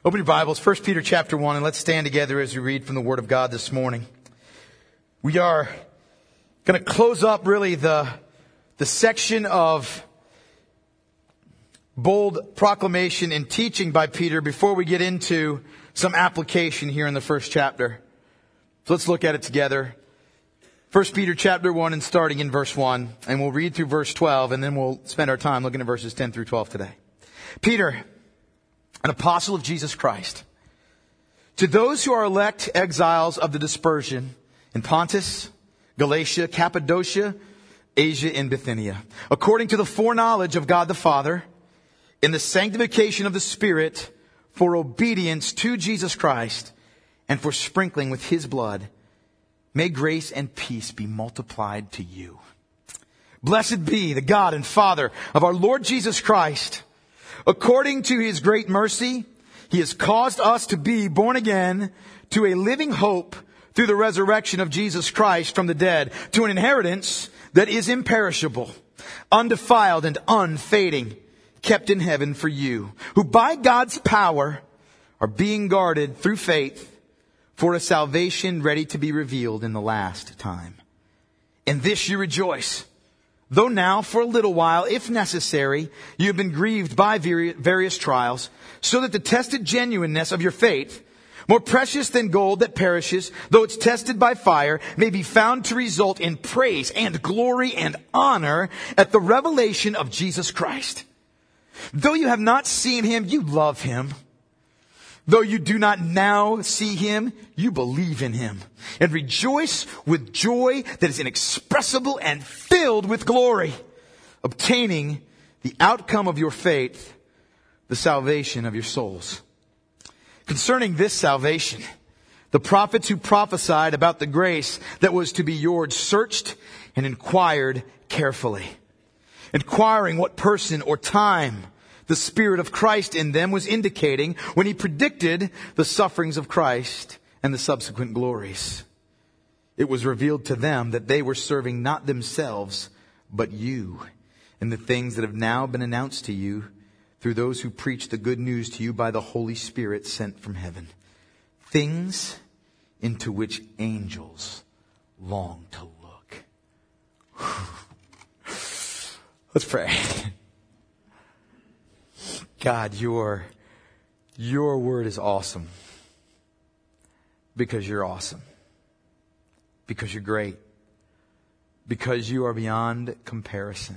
Open your Bibles, 1 Peter chapter 1, and let's stand together as we read from the Word of God this morning. We are going to close up really the section of bold proclamation and teaching by Peter before we get into some application here in the first chapter. So let's look at it together. 1 Peter chapter 1 and starting in verse 1, and we'll read through verse 12, and then we'll spend our time looking at verses 10 through 12 today. Peter, an apostle of Jesus Christ, to those who are elect exiles of the dispersion in Pontus, Galatia, Cappadocia, Asia, and Bithynia, according to the foreknowledge of God the Father, in the sanctification of the Spirit, for obedience to Jesus Christ, and for sprinkling with His blood, may grace and peace be multiplied to you. Blessed be the God and Father of our Lord Jesus Christ. According to His great mercy, He has caused us to be born again to a living hope through the resurrection of Jesus Christ from the dead, to an inheritance that is imperishable, undefiled and unfading, kept in heaven for you, who by God's power are being guarded through faith for a salvation ready to be revealed in the last time. In this you rejoice, though now for a little while, if necessary, you have been grieved by various trials, so that the tested genuineness of your faith, more precious than gold that perishes, though it's tested by fire, may be found to result in praise and glory and honor at the revelation of Jesus Christ. Though you have not seen Him, you love Him. Though you do not now see Him, you believe in Him and rejoice with joy that is inexpressible and filled with glory, obtaining the outcome of your faith, the salvation of your souls. Concerning this salvation, the prophets who prophesied about the grace that was to be yours searched and inquired carefully, inquiring what person or time the Spirit of Christ in them was indicating when He predicted the sufferings of Christ and the subsequent glories. It was revealed to them that they were serving not themselves, but you, and the things that have now been announced to you through those who preach the good news to you by the Holy Spirit sent from heaven. Things into which angels long to look. Let's pray. God, your word is awesome because you're awesome, because you're great, because you are beyond comparison.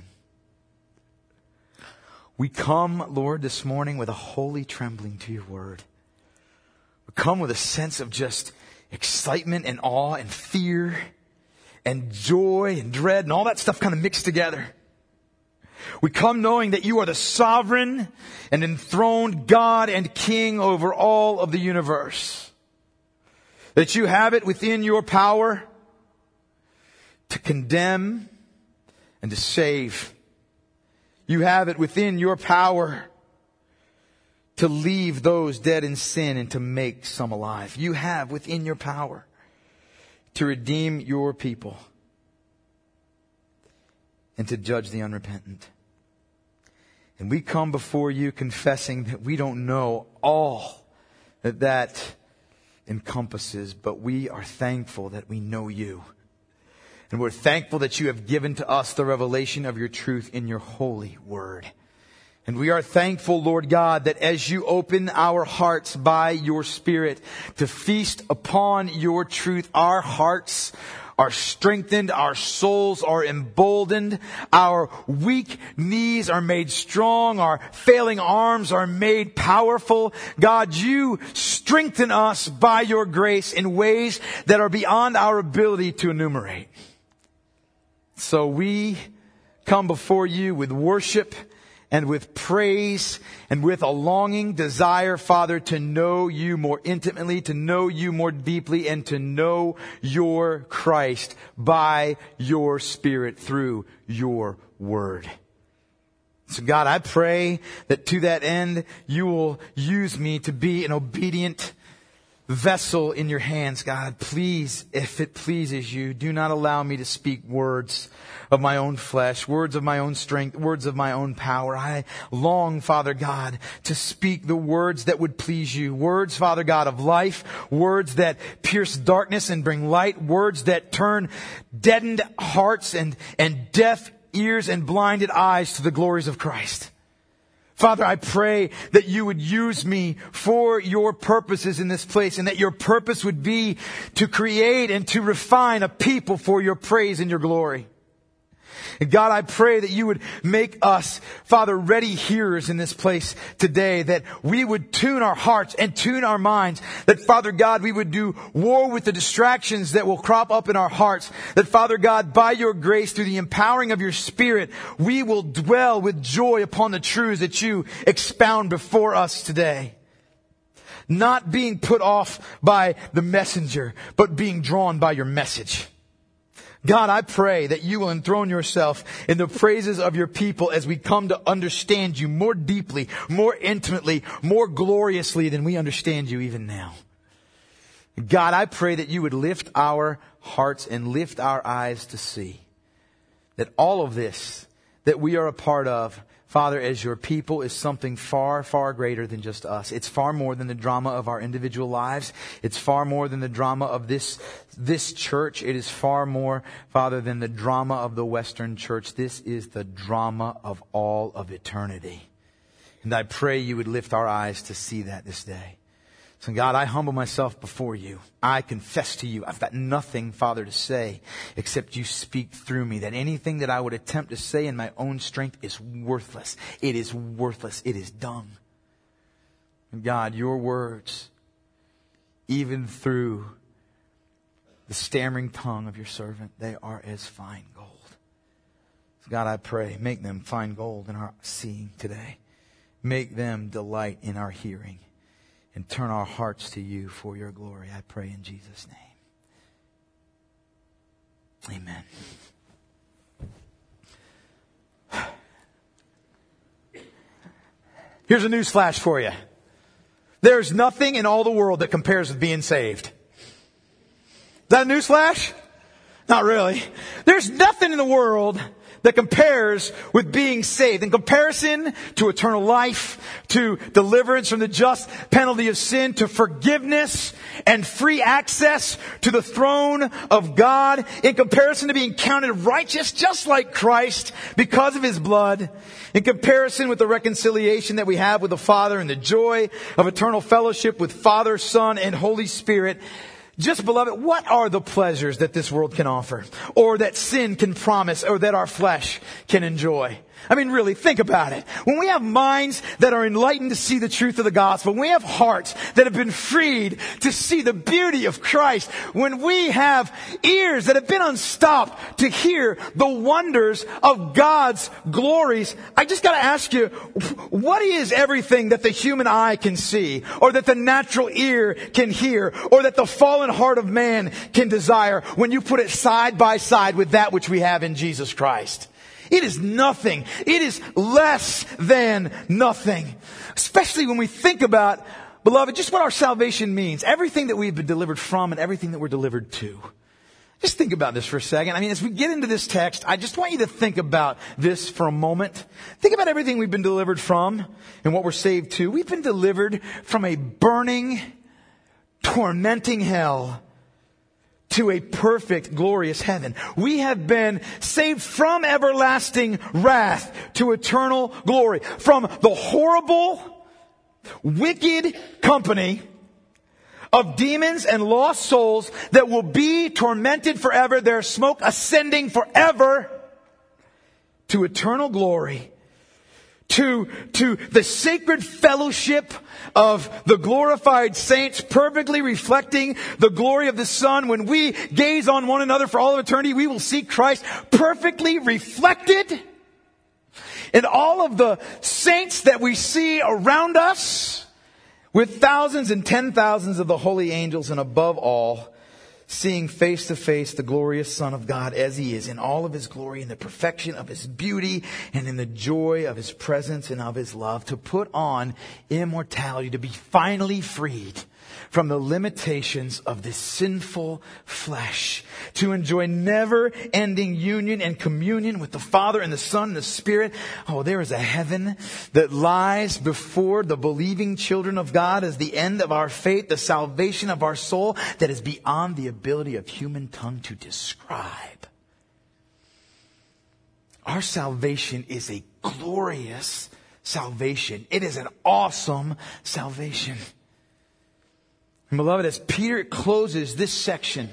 We come, Lord, this morning with a holy trembling to your word. We come with a sense of just excitement and awe and fear and joy and dread and all that stuff kind of mixed together. We come knowing that you are the sovereign and enthroned God and King over all of the universe. That you have it within your power to condemn and to save. You have it within your power to leave those dead in sin and to make some alive. You have within your power to redeem your people and to judge the unrepentant. And we come before you confessing that we don't know all that encompasses, but we are thankful that we know you. And we're thankful that you have given to us the revelation of your truth in your holy word. And we are thankful, Lord God, that as you open our hearts by your Spirit to feast upon your truth, our hearts are strengthened, our souls are emboldened, our weak knees are made strong, our failing arms are made powerful. God, you strengthen us by your grace in ways that are beyond our ability to enumerate. So we come before you with worship and with praise and with a longing desire, Father, to know you more intimately, to know you more deeply, and to know your Christ by your Spirit through your word. So God, I pray that to that end, you will use me to be an obedient vessel in your hands, God. Please, if it pleases you, do not allow me to speak words of my own flesh, words of my own strength, words of my own power. I long, Father God, to speak the words that would please you. Words, Father God, of life. Words that pierce darkness and bring light. Words that turn deadened hearts and deaf ears and blinded eyes to the glories of Christ. Father, I pray that you would use me for your purposes in this place, and that your purpose would be to create and to refine a people for your praise and your glory. And God, I pray that you would make us, Father, ready hearers in this place today, that we would tune our hearts and tune our minds, that, Father God, we would do war with the distractions that will crop up in our hearts, that, Father God, by your grace, through the empowering of your Spirit, we will dwell with joy upon the truths that you expound before us today. Not being put off by the messenger, but being drawn by your message. God, I pray that you will enthrone yourself in the praises of your people as we come to understand you more deeply, more intimately, more gloriously than we understand you even now. God, I pray that you would lift our hearts and lift our eyes to see that all of this that we are a part of, Father, as your people, is something far, far greater than just us. It's far more than the drama of our individual lives. It's far more than the drama of this church. It is far more, Father, than the drama of the Western church. This is the drama of all of eternity. And I pray you would lift our eyes to see that this day. So God, I humble myself before you. I confess to you, I've got nothing, Father, to say except you speak through me. That anything that I would attempt to say in my own strength is worthless. It is worthless. It is dung. And God, your words, even through the stammering tongue of your servant, they are as fine gold. So God, I pray, make them fine gold in our seeing today. Make them delight in our hearing. And turn our hearts to you for your glory. I pray in Jesus' name. Amen. Here's a news flash for you. There's nothing in all the world that compares with being saved. Is that a news flash? Not really. There's nothing in the world that compares with being saved. In comparison to eternal life, to deliverance from the just penalty of sin, to forgiveness and free access to the throne of God, in comparison to being counted righteous just like Christ because of his blood, in comparison with the reconciliation that we have with the Father and the joy of eternal fellowship with Father, Son, and Holy Spirit, just, beloved, what are the pleasures that this world can offer, or that sin can promise, or that our flesh can enjoy? I mean, really, think about it. When we have minds that are enlightened to see the truth of the gospel, when we have hearts that have been freed to see the beauty of Christ, when we have ears that have been unstopped to hear the wonders of God's glories, I just gotta ask you, what is everything that the human eye can see, or that the natural ear can hear, or that the fallen heart of man can desire, when you put it side by side with that which we have in Jesus Christ? It is nothing. It is less than nothing. Especially when we think about, beloved, just what our salvation means. Everything that we've been delivered from and everything that we're delivered to. Just think about this for a second. I mean, as we get into this text, I just want you to think about this for a moment. Think about everything we've been delivered from and what we're saved to. We've been delivered from a burning, tormenting hell to a perfect, glorious heaven. We have been saved from everlasting wrath to eternal glory. From the horrible, wicked company of demons and lost souls that will be tormented forever, their smoke ascending forever, to eternal glory. To the sacred fellowship of the glorified saints, perfectly reflecting the glory of the Son. When we gaze on one another for all of eternity, we will see Christ perfectly reflected. And all of the saints that we see around us, with thousands and 10,000s of the holy angels, and above all, seeing face to face the glorious Son of God as he is in all of his glory, in the perfection of his beauty, and in the joy of his presence and of his love, to put on immortality, to be finally freed from the limitations of this sinful flesh, to enjoy never-ending union and communion with the Father and the Son and the Spirit. Oh, there is a heaven that lies before the believing children of God as the end of our faith, the salvation of our soul that is beyond the ability of human tongue to describe. Our salvation is a glorious salvation. It is an awesome salvation. And beloved, as Peter closes this section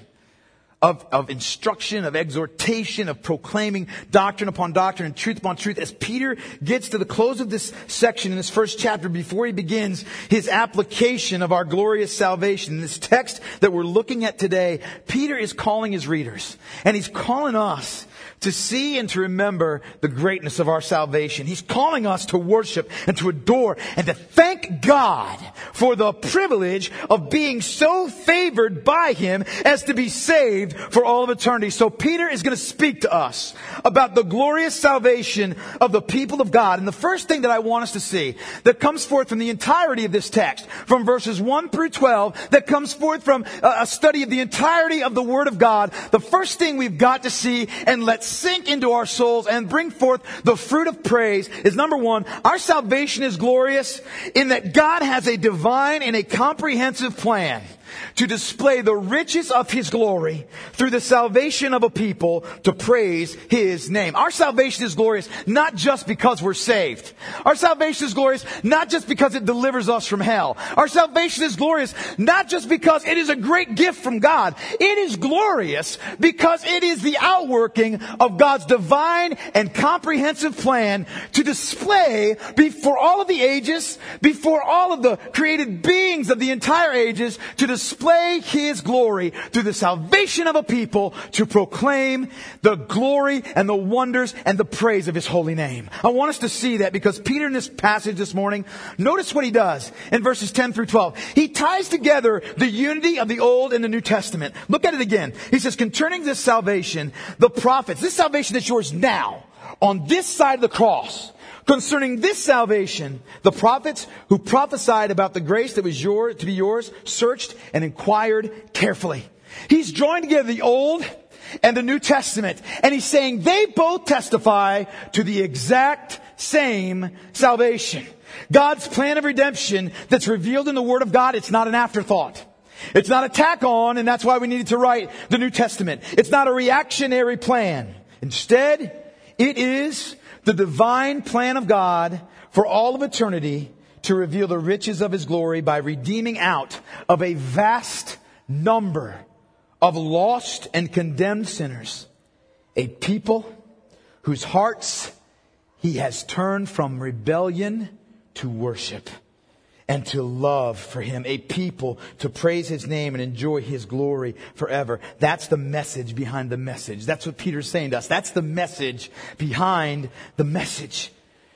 of instruction, of exhortation, of proclaiming doctrine upon doctrine and truth upon truth, as Peter gets to the close of this section in this first chapter, before he begins his application of our glorious salvation, in this text that we're looking at today, Peter is calling his readers, and he's calling us to see and to remember the greatness of our salvation. He's calling us to worship and to adore and to thank God for the privilege of being so favored by him as to be saved for all of eternity. So Peter is going to speak to us about the glorious salvation of the people of God. And the first thing that I want us to see that comes forth from the entirety of this text, from verses 1 through 12, that comes forth from a study of the entirety of the Word of God, the first thing we've got to see and let's sink into our souls and bring forth the fruit of praise is, number one, our salvation is glorious in that God has a divine and a comprehensive plan to display the riches of his glory through the salvation of a people to praise his name. Our salvation is glorious not just because we're saved. Our salvation is glorious not just because it delivers us from hell. Our salvation is glorious not just because it is a great gift from God. It is glorious because it is the outworking of God's divine and comprehensive plan to display before all of the ages, before all of the created beings of the entire ages, to display his glory through the salvation of a people to proclaim the glory and the wonders and the praise of his holy name. I want us to see that because Peter in this passage this morning, notice what he does in verses 10 through 12. He ties together the unity of the Old and the New Testament. Look at it again. He says, concerning this salvation, the prophets, this salvation that's yours now, on this side of the cross, concerning this salvation, the prophets who prophesied about the grace that was to be yours, searched and inquired carefully. He's drawing together the Old and the New Testament, and he's saying they both testify to the exact same salvation. God's plan of redemption that's revealed in the Word of God, it's not an afterthought. It's not a tack on, and that's why we needed to write the New Testament. It's not a reactionary plan. Instead, it is the divine plan of God for all of eternity to reveal the riches of his glory by redeeming out of a vast number of lost and condemned sinners a people whose hearts he has turned from rebellion to worship and to love for him, a people to praise his name and enjoy his glory forever. That's the message behind the message. That's what Peter's saying to us. That's the message behind the message.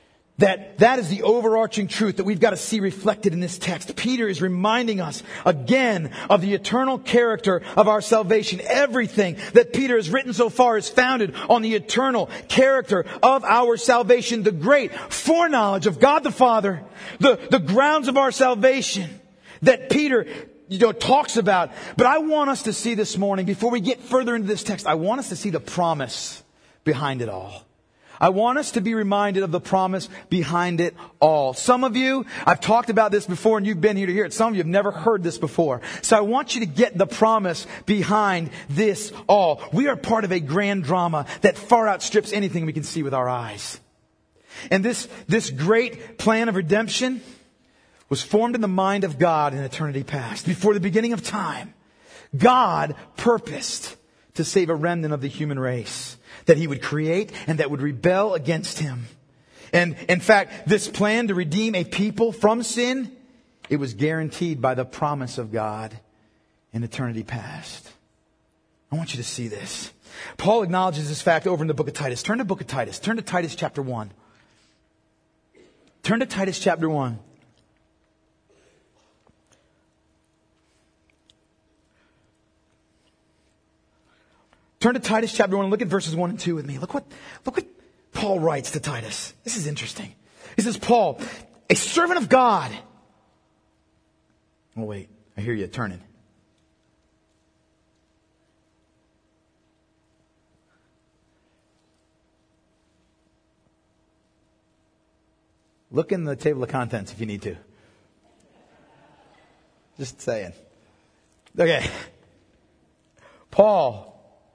That is the overarching truth that we've got to see reflected in this text. Peter is reminding us again of the eternal character of our salvation. Everything that Peter has written so far is founded on the eternal character of our salvation. The great foreknowledge of God the Father, the grounds of our salvation that Peter talks about. But I want us to see this morning, before we get further into this text, I want us to see the promise behind it all. I want us to be reminded of the promise behind it all. Some of you, I've talked about this before and you've been here to hear it. Some of you have never heard this before. So I want you to get the promise behind this all. We are part of a grand drama that far outstrips anything we can see with our eyes. And this great plan of redemption was formed in the mind of God in eternity past. Before the beginning of time, God purposed to save a remnant of the human race that he would create and that would rebel against him. And in fact, this plan to redeem a people from sin, it was guaranteed by the promise of God in eternity past. I want you to see this. Paul acknowledges this fact over in the book of Titus. Turn to the book of Titus. Turn to Titus chapter 1. Turn to Titus chapter 1. Turn to Titus chapter 1 and look at verses 1 and 2 with me. Look what Paul writes to Titus. This is interesting. He says, Paul, a servant of God. Oh, wait. I hear you turning. Look in the table of contents if you need to. Just saying. Okay. Paul,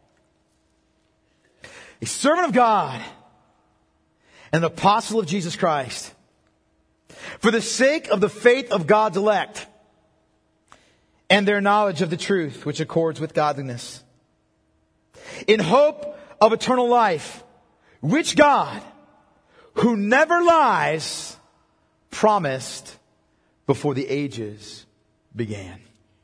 a servant of God and an apostle of Jesus Christ, for the sake of the faith of God's elect and their knowledge of the truth which accords with godliness, in hope of eternal life, which God, who never lies, promised before the ages began.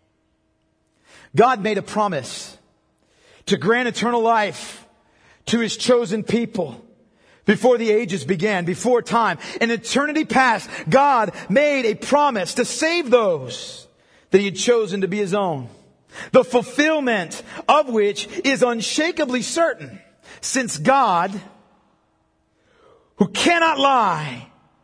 God made a promise to grant eternal life to His chosen people before the ages began, before time. In eternity past, God made a promise to save those that He had chosen to be His own, the fulfillment of which is unshakably certain, since God, who cannot lie,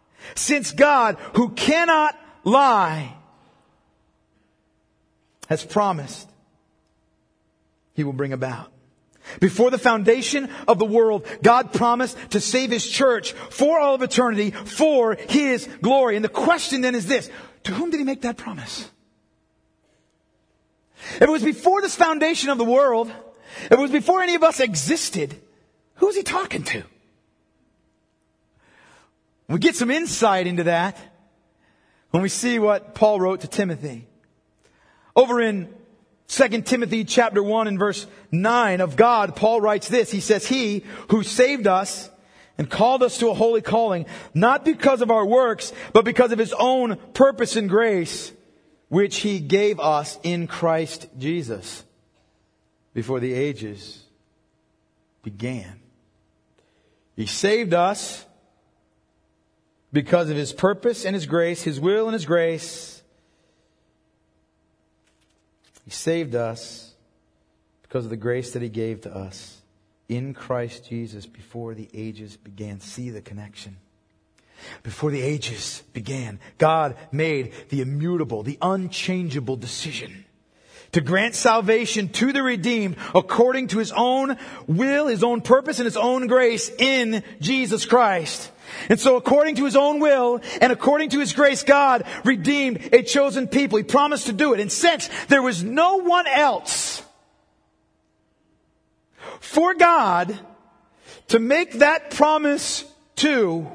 has promised He will bring about. Before the foundation of the world, God promised to save His church for all of eternity, for His glory. And the question then is this: to whom did He make that promise? If it was before this foundation of the world, if it was before any of us existed, who was He talking to? We get some insight into that when we see what Paul wrote to Timothy. Over in 2 Timothy chapter 1 and verse 9 of God, Paul writes this. He says, He who saved us and called us to a holy calling, not because of our works, but because of His own purpose and grace, which He gave us in Christ Jesus before the ages began. He saved us because of His purpose and His grace, His will and His grace. He saved us because of the grace that He gave to us in Christ Jesus before the ages began. See the connection. Before the ages began, God made the immutable, the unchangeable decision to grant salvation to the redeemed according to His own will, His own purpose, and His own grace in Jesus Christ. And so according to His own will and according to His grace, God redeemed a chosen people. He promised to do it. And since there was no one else for God to make that promise to,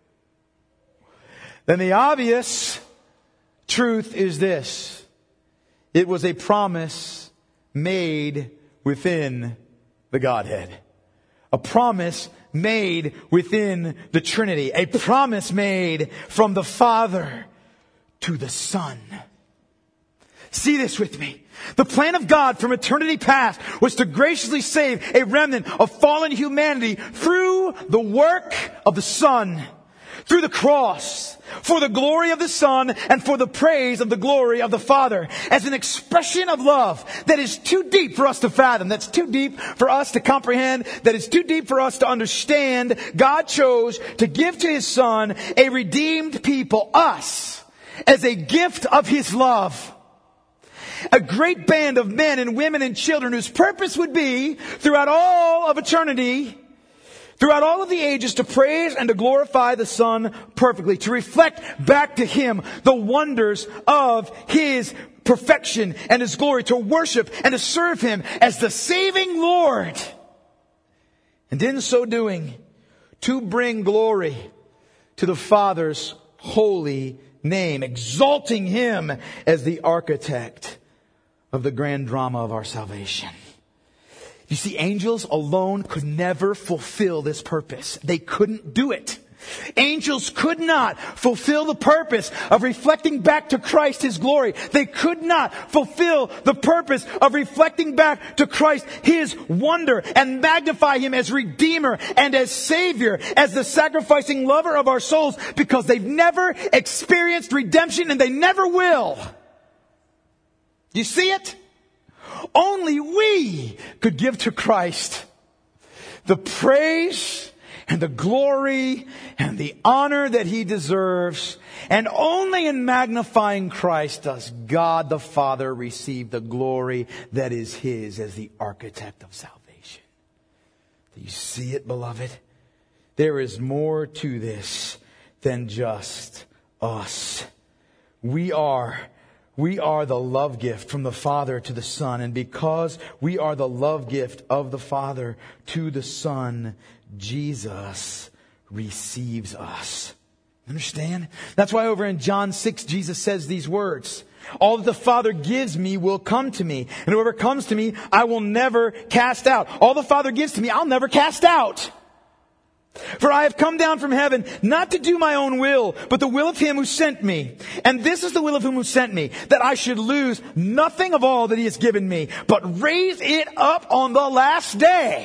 then the obvious truth is this: it was a promise made within the Godhead. A promise made within the Trinity. A promise made from the Father to the Son. See this with me. The plan of God from eternity past was to graciously save a remnant of fallen humanity through the work of the Son, through the cross, for the glory of the Son and for the praise of the glory of the Father, as an expression of love that is too deep for us to fathom, that's too deep for us to comprehend, that is too deep for us to understand. God chose to give to His Son a redeemed people, us, as a gift of His love. A great band of men and women and children whose purpose would be, throughout all of eternity, throughout all of the ages, to praise and to glorify the Son perfectly, to reflect back to Him the wonders of His perfection and His glory, to worship and to serve Him as the saving Lord. And in so doing, to bring glory to the Father's holy name, exalting Him as the architect of the grand drama of our salvation. You see, angels alone could never fulfill this purpose. They couldn't do it. Angels could not fulfill the purpose of reflecting back to Christ His glory. They could not fulfill the purpose of reflecting back to Christ His wonder and magnify Him as Redeemer and as Savior, as the sacrificing lover of our souls, because they've never experienced redemption and they never will. You see it? only we could give to Christ the praise and the glory and the honor that He deserves. And only in magnifying Christ does God the Father receive the glory that is His as the architect of salvation. Do you see it, beloved? There is more to this than just us. We are the love gift from the Father to the Son. And because we are the love gift of the Father to the Son, Jesus receives us. Understand? That's why over in John 6, Jesus says these words. All that the Father gives me will come to me. And whoever comes to me, I will never cast out. All the Father gives to me, I'll never cast out. For I have come down from heaven, not to do my own will, but the will of Him who sent me. And this is the will of Him who sent me, that I should lose nothing of all that He has given me, but raise it up on the last day.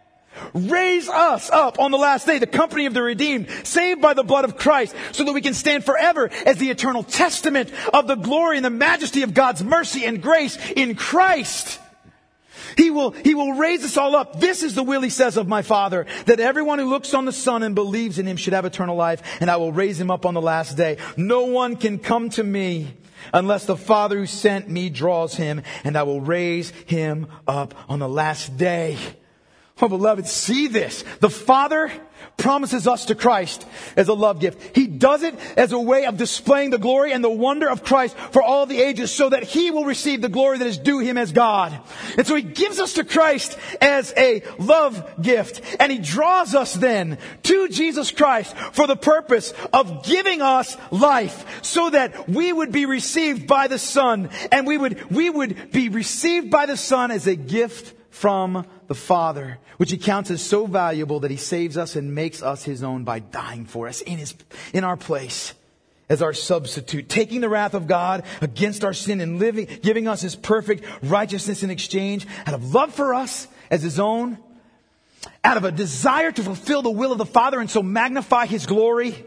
Raise us up on the last day, the company of the redeemed, saved by the blood of Christ, so that we can stand forever as the eternal testament of the glory and the majesty of God's mercy and grace in Christ. He will raise us all up. This is the will, He says, of my Father, that everyone who looks on the Son and believes in Him should have eternal life, and I will raise him up on the last day. No one can come to me unless the Father who sent me draws him, and I will raise him up on the last day. Oh, beloved, see this. The Father promises us to Christ as a love gift. He does it as a way of displaying the glory and the wonder of Christ for all the ages, so that He will receive the glory that is due Him as God. And so He gives us to Christ as a love gift. And He draws us then to Jesus Christ for the purpose of giving us life, so that we would be received by the Son. And we would be received by the Son as a gift from the Father, which He counts as so valuable that He saves us and makes us His own by dying for us in our place as our substitute, taking the wrath of God against our sin and giving us His perfect righteousness in exchange, out of love for us as His own, out of a desire to fulfill the will of the Father and so magnify His glory.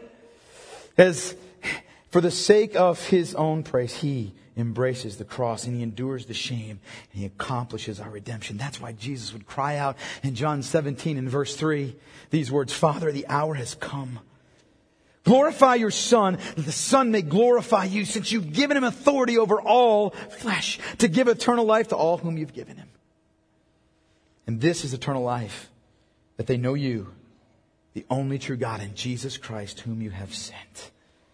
As for the sake of His own praise, He embraces the cross and He endures the shame and He accomplishes our redemption. That's why Jesus would cry out in John 17 in verse 3 these words, Father, the hour has come. Glorify your Son, that the Son may glorify you, since you've given Him authority over all flesh, to give eternal life to all whom you've given Him. And this is eternal life, that they know you, the only true God, and Jesus Christ, whom you have sent.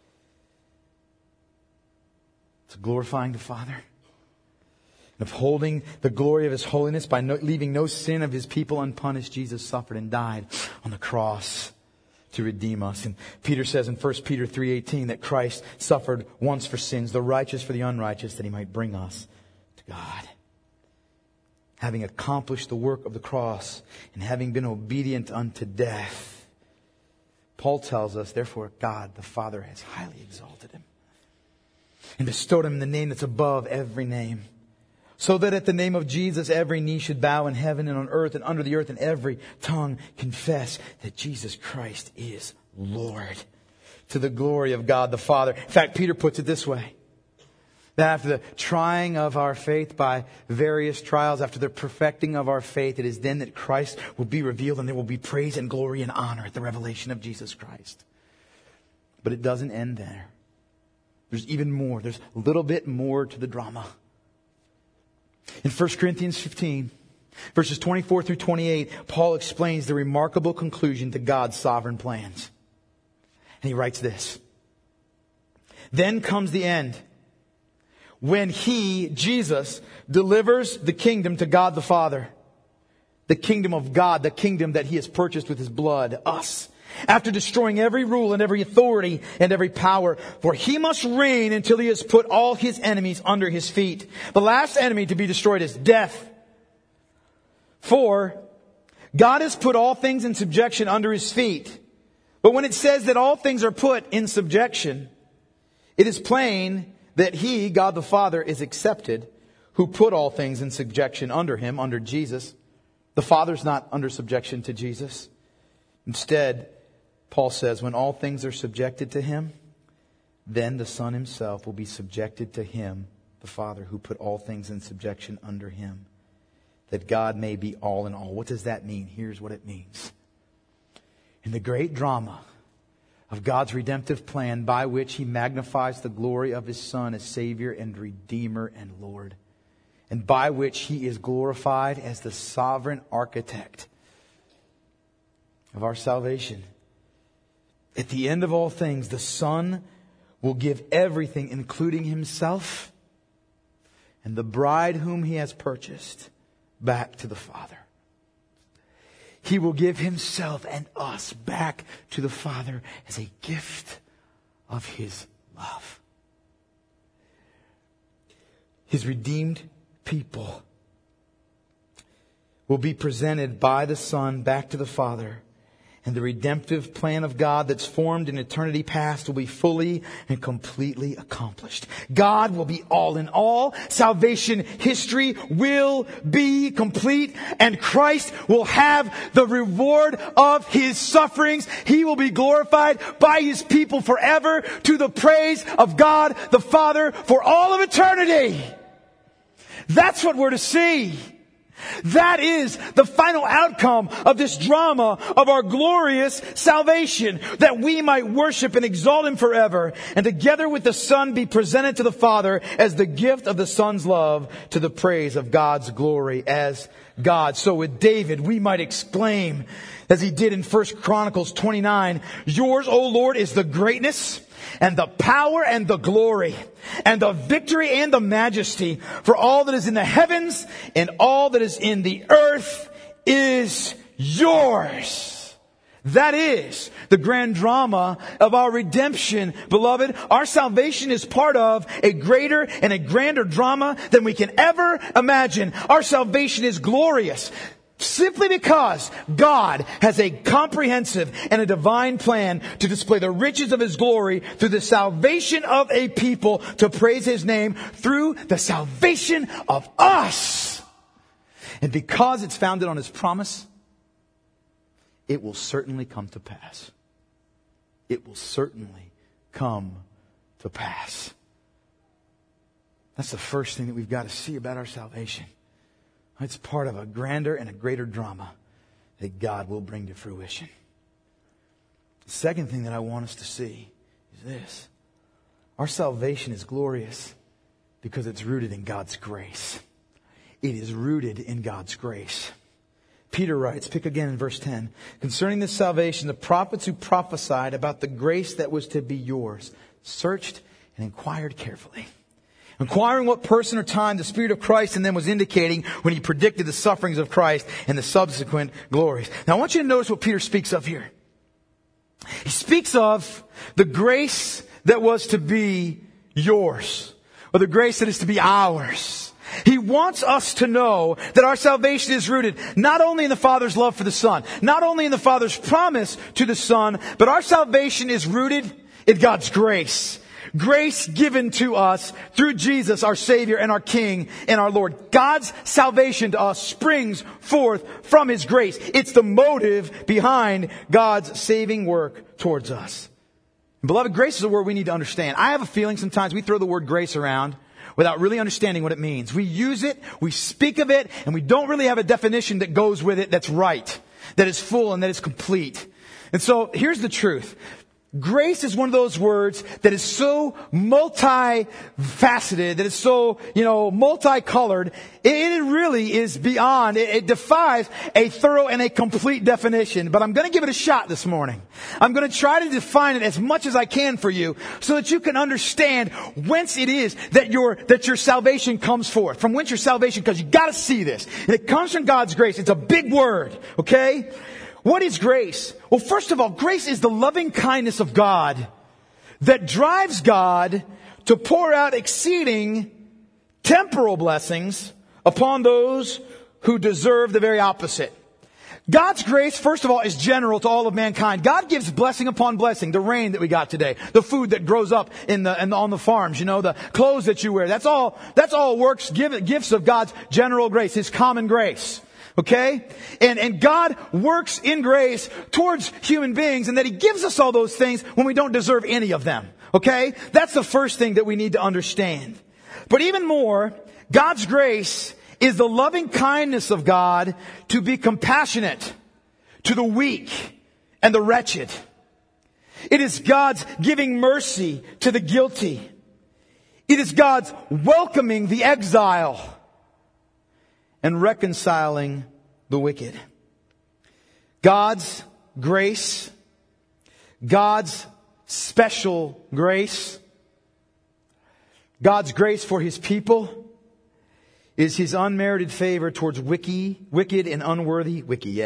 It's glorifying the Father, and upholding the glory of His holiness by leaving no sin of His people unpunished. Jesus suffered and died on the cross to redeem us. And Peter says in 1 Peter 3:18 that Christ suffered once for sins, the righteous for the unrighteous, that He might bring us to God. Having accomplished the work of the cross and having been obedient unto death, Paul tells us, therefore God the Father has highly exalted Him and bestowed Him the name that's above every name, so that at the name of Jesus every knee should bow in heaven and on earth and under the earth, and every tongue confess that Jesus Christ is Lord, to the glory of God the Father. In fact, Peter puts it this way, that after the trying of our faith by various trials, after the perfecting of our faith, it is then that Christ will be revealed, and there will be praise and glory and honor at the revelation of Jesus Christ. But it doesn't end there. There's even more. There's a little bit more to the drama. In 1 Corinthians 15, verses 24 through 28, Paul explains the remarkable conclusion to God's sovereign plans. And he writes this. Then comes the end, when He, Jesus, delivers the kingdom to God the Father. The kingdom of God, the kingdom that He has purchased with His blood, us. After destroying every rule and every authority and every power, for He must reign until He has put all His enemies under His feet. The last enemy to be destroyed is death. For God has put all things in subjection under His feet. But when it says that all things are put in subjection, it is plain that He, God the Father, is accepted, who put all things in subjection under Him, under Jesus. The Father's not under subjection to Jesus. Instead, Paul says, when all things are subjected to Him, then the Son Himself will be subjected to Him, the Father, who put all things in subjection under Him. that God may be all in all. What does that mean? Here's what it means. In the great drama of God's redemptive plan by which He magnifies the glory of His Son as Savior and Redeemer and Lord, and by which He is glorified as the sovereign architect of our salvation. At the end of all things, the Son will give everything, including Himself and the bride whom He has purchased, back to the Father. He will give Himself and us back to the Father as a gift of His love. His redeemed people will be presented by the Son back to the Father. And the redemptive plan of God that's formed in eternity past will be fully and completely accomplished. God will be all in all. Salvation history will be complete. And Christ will have the reward of His sufferings. He will be glorified by His people forever to the praise of God the Father for all of eternity. That's what we're to see. That is the final outcome of this drama of our glorious salvation, that we might worship and exalt Him forever, and together with the Son be presented to the Father as the gift of the Son's love to the praise of God's glory as God. So with David, we might exclaim, as he did in 1 Chronicles 29, "Yours, O Lord, is the greatness and the power and the glory and the victory and the majesty, for all that is in the heavens and all that is in the earth is yours." That is the grand drama of our redemption, beloved. Our salvation is part of a greater and a grander drama than we can ever imagine. Our salvation is glorious simply because God has a comprehensive and a divine plan to display the riches of His glory through the salvation of a people to praise His name through the salvation of us. And because it's founded on His promise, it will certainly come to pass. It will certainly come to pass. That's the first thing that we've got to see about our salvation. It's part of a grander and a greater drama that God will bring to fruition. The second thing that I want us to see is this. Our salvation is glorious because it's rooted in God's grace. It is rooted in God's grace. Peter writes, pick again in verse 10, "Concerning this salvation, the prophets who prophesied about the grace that was to be yours searched and inquired carefully, inquiring what person or time the Spirit of Christ in them was indicating when He predicted the sufferings of Christ and the subsequent glories." Now I want you to notice what Peter speaks of here. He speaks of the grace that was to be yours, or the grace that is to be ours. He wants us to know that our salvation is rooted not only in the Father's love for the Son, not only in the Father's promise to the Son, but our salvation is rooted in God's grace. Grace given to us through Jesus, our Savior and our King and our Lord. God's salvation to us springs forth from His grace. It's the motive behind God's saving work towards us. Beloved, grace is a word we need to understand. I have a feeling sometimes we throw the word grace around without really understanding what it means. We use it, we speak of it, and we don't really have a definition that goes with it that's right, that is full and that is complete. And so here's the truth. Grace is one of those words that is so multifaceted, that is so, multicolored. It really is beyond, it defies a thorough and a complete definition. But I'm going to give it a shot this morning. I'm going to try to define it as much as I can for you so that you can understand whence it is that your salvation comes forth. From whence your salvation comes. You got to see this. And it comes from God's grace. It's a big word, okay? What is grace? Well, first of all, grace is the loving kindness of God that drives God to pour out exceeding temporal blessings upon those who deserve the very opposite. God's grace, first of all, is general to all of mankind. God gives blessing upon blessing. The rain that we got today, the food that grows up on the farms, the clothes that you wear. That's all gifts of God's general grace, His common grace. Okay? And God works in grace towards human beings, and that He gives us all those things when we don't deserve any of them. Okay? That's the first thing that we need to understand. But even more, God's grace is the loving kindness of God to be compassionate to the weak and the wretched. It is God's giving mercy to the guilty. It is God's welcoming the exile and reconciling the wicked. God's grace, God's special grace, God's grace for His people is His unmerited favor towards wicked and unworthy,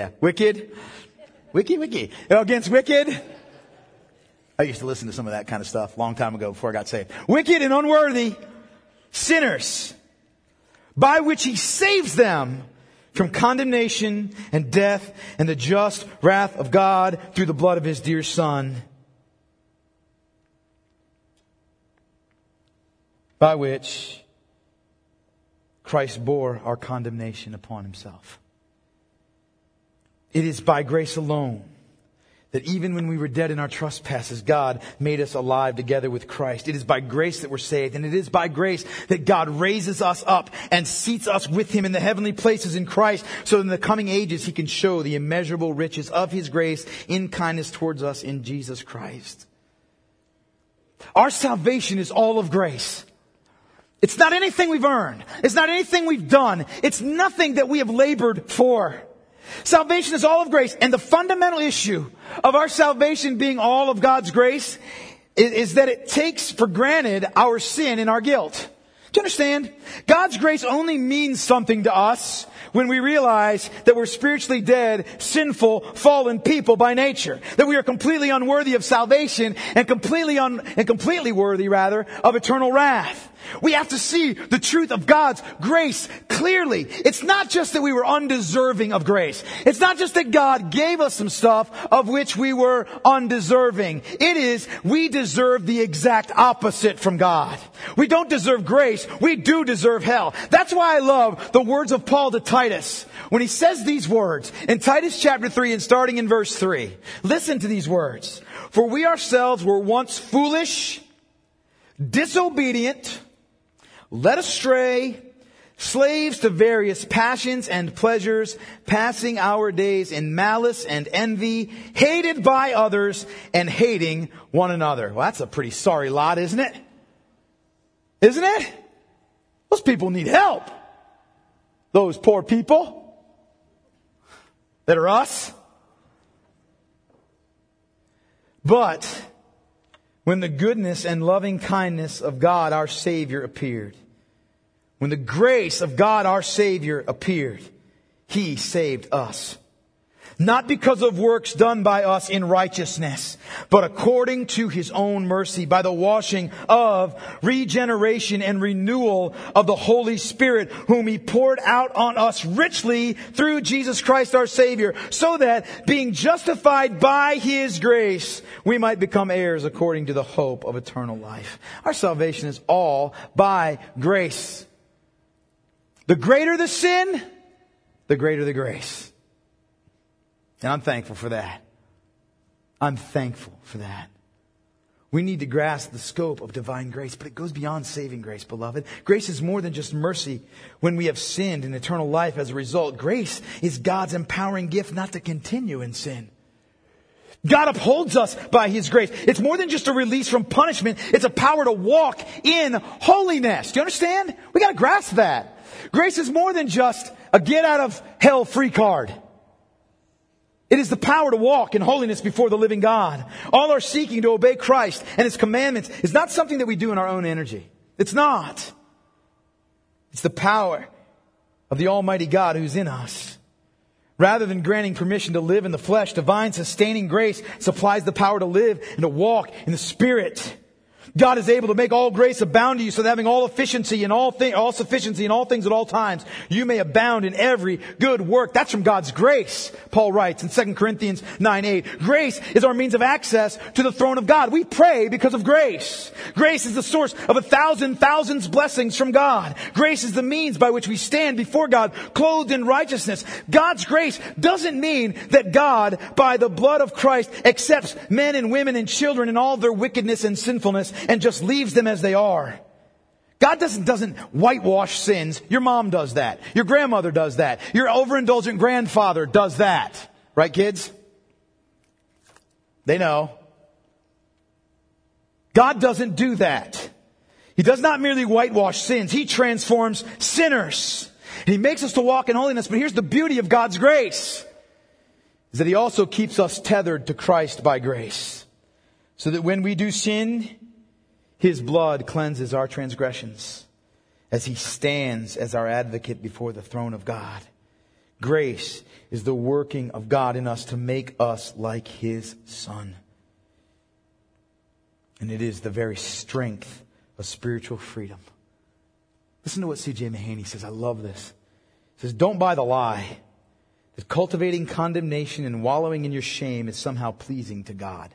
against wicked. I used to listen to some of that kind of stuff a long time ago before I got saved. Wicked and unworthy sinners, by which He saves them from condemnation and death and the just wrath of God through the blood of His dear Son, by which Christ bore our condemnation upon Himself. It is by grace alone that even when we were dead in our trespasses, God made us alive together with Christ. It is by grace that we're saved, and it is by grace that God raises us up and seats us with Him in the heavenly places in Christ, so that in the coming ages He can show the immeasurable riches of His grace in kindness towards us in Jesus Christ. Our salvation is all of grace. It's not anything we've earned. It's not anything we've done. It's nothing that we have labored for. Salvation is all of grace. And the fundamental issue of our salvation being all of God's grace is that it takes for granted our sin and our guilt. Do you understand? God's grace only means something to us when we realize that we're spiritually dead, sinful, fallen people by nature. That we are completely unworthy of salvation and completely worthy, of eternal wrath. We have to see the truth of God's grace clearly. It's not just that we were undeserving of grace. It's not just that God gave us some stuff of which we were undeserving. It is we deserve the exact opposite from God. We don't deserve grace. We do deserve hell. That's why I love the words of Paul to Titus when he says these words in Titus chapter 3 and starting in verse 3. Listen to these words. For we ourselves were once foolish, disobedient, led astray, slaves to various passions and pleasures, passing our days in malice and envy, hated by others and hating one another. Well, that's a pretty sorry lot, isn't it? Isn't it? Those people need help. Those poor people that are us. But when the goodness and loving kindness of God our Savior appeared, when the grace of God our Savior appeared, He saved us. Not because of works done by us in righteousness, but according to His own mercy, by the washing of regeneration and renewal of the Holy Spirit, whom He poured out on us richly through Jesus Christ our Savior, so that, being justified by His grace, we might become heirs according to the hope of eternal life. Our salvation is all by grace. The greater the sin, the greater the grace. And I'm thankful for that. I'm thankful for that. We need to grasp the scope of divine grace, but it goes beyond saving grace, beloved. Grace is more than just mercy when we have sinned and eternal life as a result. Grace is God's empowering gift not to continue in sin. God upholds us by His grace. It's more than just a release from punishment. It's a power to walk in holiness. Do you understand? We got to grasp that. Grace is more than just a get out of hell free card. It is the power to walk in holiness before the living God. All our seeking to obey Christ and His commandments is not something that we do in our own energy. It's not. It's the power of the Almighty God who's in us. Rather than granting permission to live in the flesh, divine sustaining grace supplies the power to live and to walk in the Spirit. God is able to make all grace abound to you, so that having all sufficiency in all things at all times, you may abound in every good work. That's from God's grace, Paul writes in 2 Corinthians 9:8. Grace is our means of access to the throne of God. We pray because of grace. Grace is the source of 1,000 blessings from God. Grace is the means by which we stand before God, clothed in righteousness. God's grace doesn't mean that God, by the blood of Christ, accepts men and women and children in all their wickedness and sinfulness and just leaves them as they are. God doesn't whitewash sins. Your mom does that. Your grandmother does that. Your overindulgent grandfather does that. Right, kids? They know. God doesn't do that. He does not merely whitewash sins. He transforms sinners. And He makes us to walk in holiness. But here's the beauty of God's grace, is that He also keeps us tethered to Christ by grace. So that when we do sin, His blood cleanses our transgressions as He stands as our advocate before the throne of God. Grace is the working of God in us to make us like His Son. And it is the very strength of spiritual freedom. Listen to what C.J. Mahaney says. I love this. He says, don't buy the lie that cultivating condemnation and wallowing in your shame is somehow pleasing to God.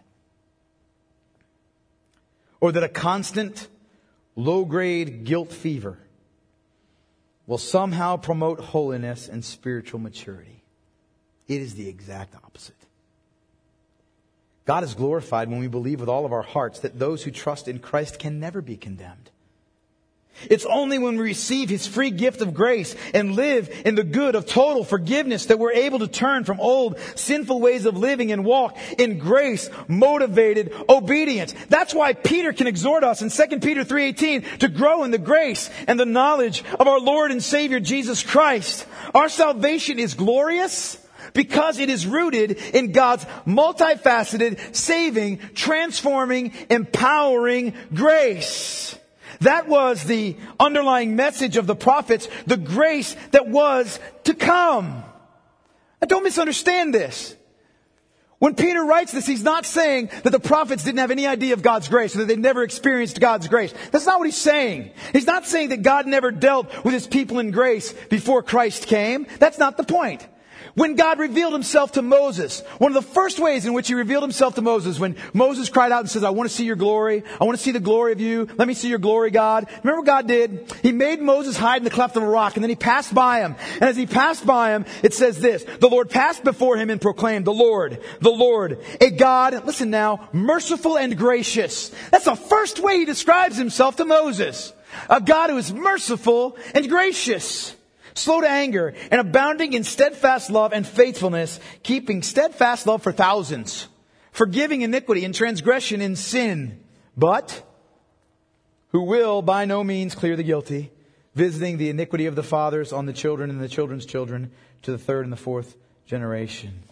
Or that a constant, low-grade guilt fever will somehow promote holiness and spiritual maturity. It is the exact opposite. God is glorified when we believe with all of our hearts that those who trust in Christ can never be condemned. It's only when we receive His free gift of grace and live in the good of total forgiveness that we're able to turn from old sinful ways of living and walk in grace-motivated obedience. That's why Peter can exhort us in 2 Peter 3:18 to grow in the grace and the knowledge of our Lord and Savior Jesus Christ. Our salvation is glorious because it is rooted in God's multifaceted, saving, transforming, empowering grace. That was the underlying message of the prophets, the grace that was to come. And don't misunderstand this. When Peter writes this, he's not saying that the prophets didn't have any idea of God's grace, or that they'd never experienced God's grace. That's not what he's saying. He's not saying that God never dealt with His people in grace before Christ came. That's not the point. When God revealed Himself to Moses, one of the first ways in which He revealed Himself to Moses, when Moses cried out and says, I want to see your glory. I want to see the glory of you. Let me see your glory, God. Remember what God did? He made Moses hide in the cleft of a rock, and then He passed by him. And as He passed by him, it says this, the Lord passed before him and proclaimed, the Lord, a God, listen now, merciful and gracious. That's the first way He describes Himself to Moses. A God who is merciful and gracious. Slow to anger and abounding in steadfast love and faithfulness, keeping steadfast love for thousands, forgiving iniquity and transgression and sin, but who will by no means clear the guilty, visiting the iniquity of the fathers on the children and the children's children to the third and the fourth generation.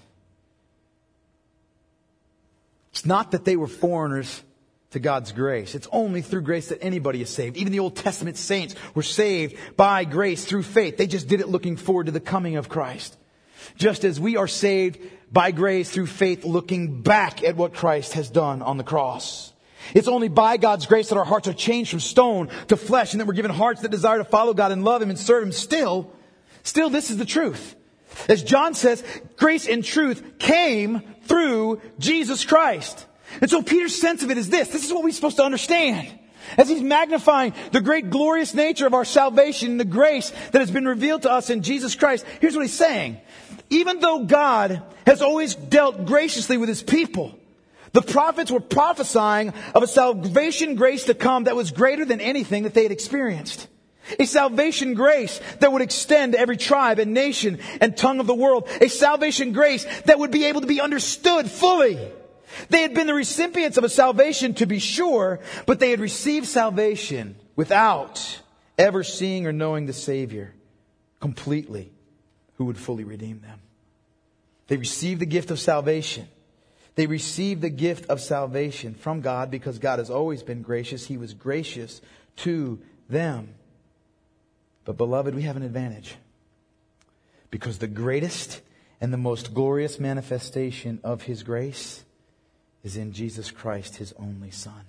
It's not that they were foreigners to God's grace. It's only through grace that anybody is saved. Even the Old Testament saints were saved by grace through faith. They just did it looking forward to the coming of Christ. Just as we are saved by grace through faith looking back at what Christ has done on the cross. It's only by God's grace that our hearts are changed from stone to flesh, and that we're given hearts that desire to follow God and love Him and serve Him. Still, this is the truth. As John says, grace and truth came through Jesus Christ. And so Peter's sense of it is this. This is what we're supposed to understand. As he's magnifying the great glorious nature of our salvation and the grace that has been revealed to us in Jesus Christ, here's what he's saying. Even though God has always dealt graciously with His people, the prophets were prophesying of a salvation grace to come that was greater than anything that they had experienced. A salvation grace that would extend to every tribe and nation and tongue of the world. A salvation grace that would be able to be understood fully. They had been the recipients of a salvation, to be sure, but they had received salvation without ever seeing or knowing the Savior completely, who would fully redeem them. They received the gift of salvation. They received the gift of salvation from God because God has always been gracious. He was gracious to them. But beloved, we have an advantage. Because the greatest and the most glorious manifestation of His grace is in Jesus Christ, His only Son.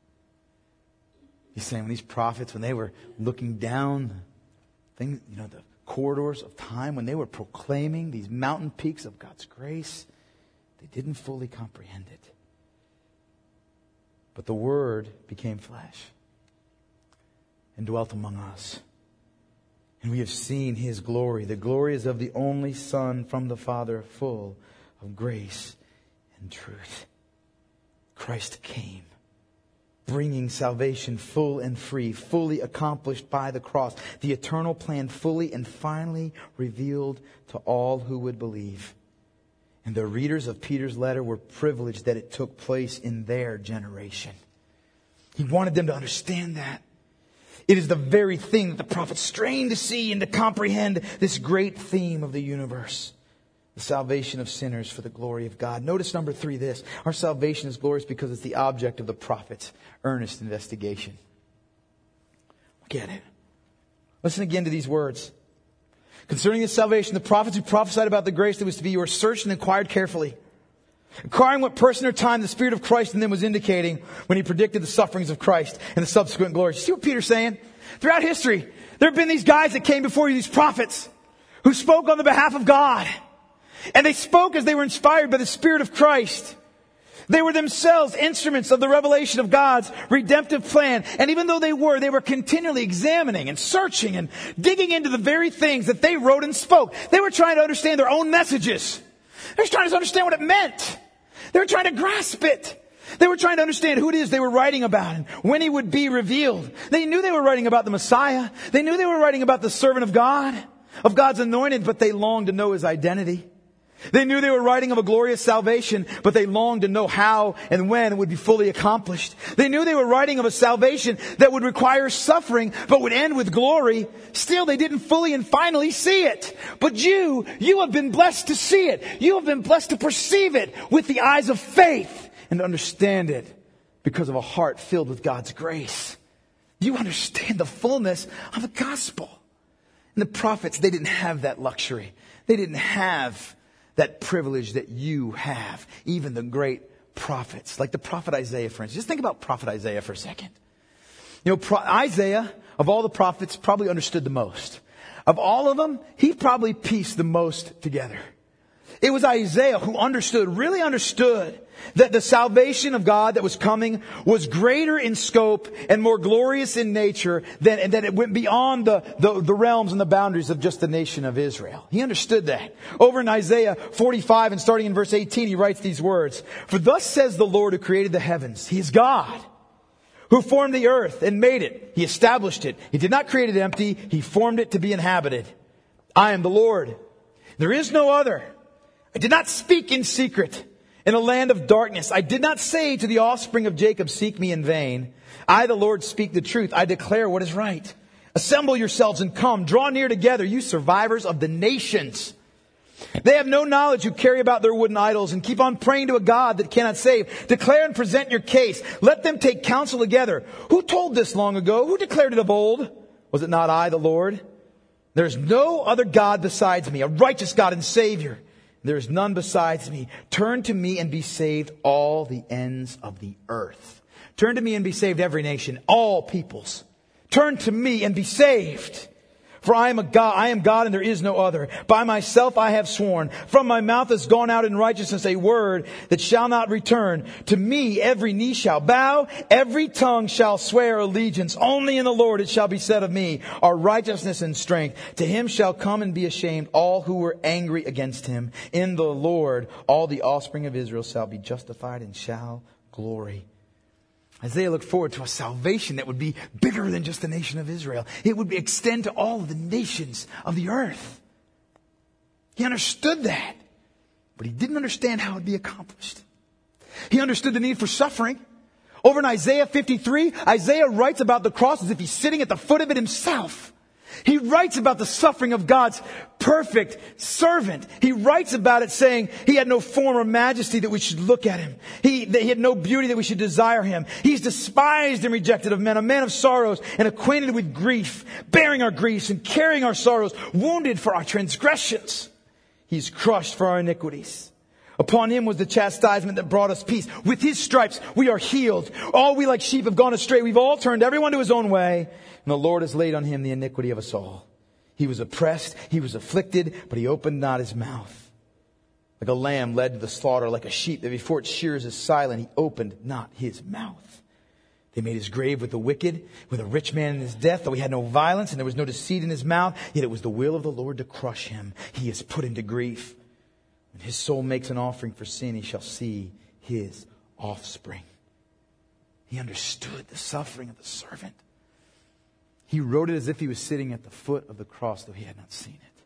He's saying when these prophets, when they were looking down the corridors of time, when they were proclaiming these mountain peaks of God's grace, they didn't fully comprehend it. But the Word became flesh and dwelt among us. And we have seen His glory. The glory is of the only Son from the Father, full of grace and truth. Christ came. bringing salvation full and free, fully accomplished by the cross. The eternal plan fully and finally revealed to all who would believe. And the readers of Peter's letter were privileged that it took place in their generation. He wanted them to understand that. It is the very thing that the prophets strained to see and to comprehend, this great theme of the universe. The salvation of sinners for the glory of God. Notice number 3 this. Our salvation is glorious because it's the object of the prophet's earnest investigation. Get it. Listen again to these words. Concerning this salvation, the prophets who prophesied about the grace that was to be yours searched and inquired carefully, inquiring what person or time the Spirit of Christ in them was indicating when he predicted the sufferings of Christ and the subsequent glories. You see what Peter's saying? Throughout history, there have been these guys that came before you, these prophets, who spoke on the behalf of God. And they spoke as they were inspired by the Spirit of Christ. They were themselves instruments of the revelation of God's redemptive plan. And even though they were continually examining and searching and digging into the very things that they wrote and spoke. They were trying to understand their own messages. They were trying to understand what it meant. They were trying to grasp it. They were trying to understand who it is they were writing about and when he would be revealed. They knew they were writing about the Messiah. They knew they were writing about the servant of God, of God's anointed, but they longed to know his identity. They knew they were writing of a glorious salvation, but they longed to know how and when it would be fully accomplished. They knew they were writing of a salvation that would require suffering, but would end with glory. Still, they didn't fully and finally see it. But you have been blessed to see it. You have been blessed to perceive it with the eyes of faith and understand it because of a heart filled with God's grace. You understand the fullness of the gospel. And the prophets, they didn't have that luxury. They didn't have that privilege that you have. Even the great prophets, like the prophet Isaiah, for instance. Just think about prophet Isaiah for a second. You know, Isaiah, of all the prophets, probably understood the most. Of all of them, he probably pieced the most together. It was Isaiah who really understood that the salvation of God that was coming was greater in scope and more glorious in nature than that it went beyond the realms and the boundaries of just the nation of Israel. He understood that. Over in Isaiah 45 and starting in verse 18, he writes these words. For thus says the Lord who created the heavens. He is God who formed the earth and made it. He established it. He did not create it empty. He formed it to be inhabited. I am the Lord. There is no other. I did not speak in secret in a land of darkness. I did not say to the offspring of Jacob, seek me in vain. I, the Lord, speak the truth. I declare what is right. Assemble yourselves and come. Draw near together, you survivors of the nations. They have no knowledge who carry about their wooden idols and keep on praying to a God that cannot save. Declare and present your case. Let them take counsel together. Who told this long ago? Who declared it of old? Was it not I, the Lord? There is no other God besides me, a righteous God and Savior. There is none besides me. Turn to me and be saved, all the ends of the earth. Turn to me and be saved, every nation, all peoples. Turn to me and be saved. For I am God and there is no other. By myself I have sworn. From my mouth has gone out in righteousness a word that shall not return. To me every knee shall bow, every tongue shall swear allegiance. Only in the Lord it shall be said of me, our righteousness and strength. To him shall come and be ashamed all who were angry against him. In the Lord all the offspring of Israel shall be justified and shall glory. Isaiah looked forward to a salvation that would be bigger than just the nation of Israel. It would extend to all of the nations of the earth. He understood that, but he didn't understand how it would be accomplished. He understood the need for suffering. Over in Isaiah 53, Isaiah writes about the cross as if he's sitting at the foot of it himself. He writes about the suffering of God's perfect servant. He writes about it saying he had no form or majesty that we should look at him. He had no beauty that we should desire him. He's despised and rejected of men, a man of sorrows and acquainted with grief, bearing our griefs and carrying our sorrows, wounded for our transgressions. He's crushed for our iniquities. Upon him was the chastisement that brought us peace. With his stripes we are healed. All we like sheep have gone astray. We've all turned everyone to his own way. And the Lord has laid on him the iniquity of us all. He was oppressed, he was afflicted, but he opened not his mouth. Like a lamb led to the slaughter, like a sheep that before its shears is silent, he opened not his mouth. They made his grave with the wicked, with a rich man in his death, though he had no violence and there was no deceit in his mouth. Yet it was the will of the Lord to crush him. He is put into grief. When his soul makes an offering for sin, he shall see his offspring. He understood the suffering of the servant. He wrote it as if he was sitting at the foot of the cross, though he had not seen it.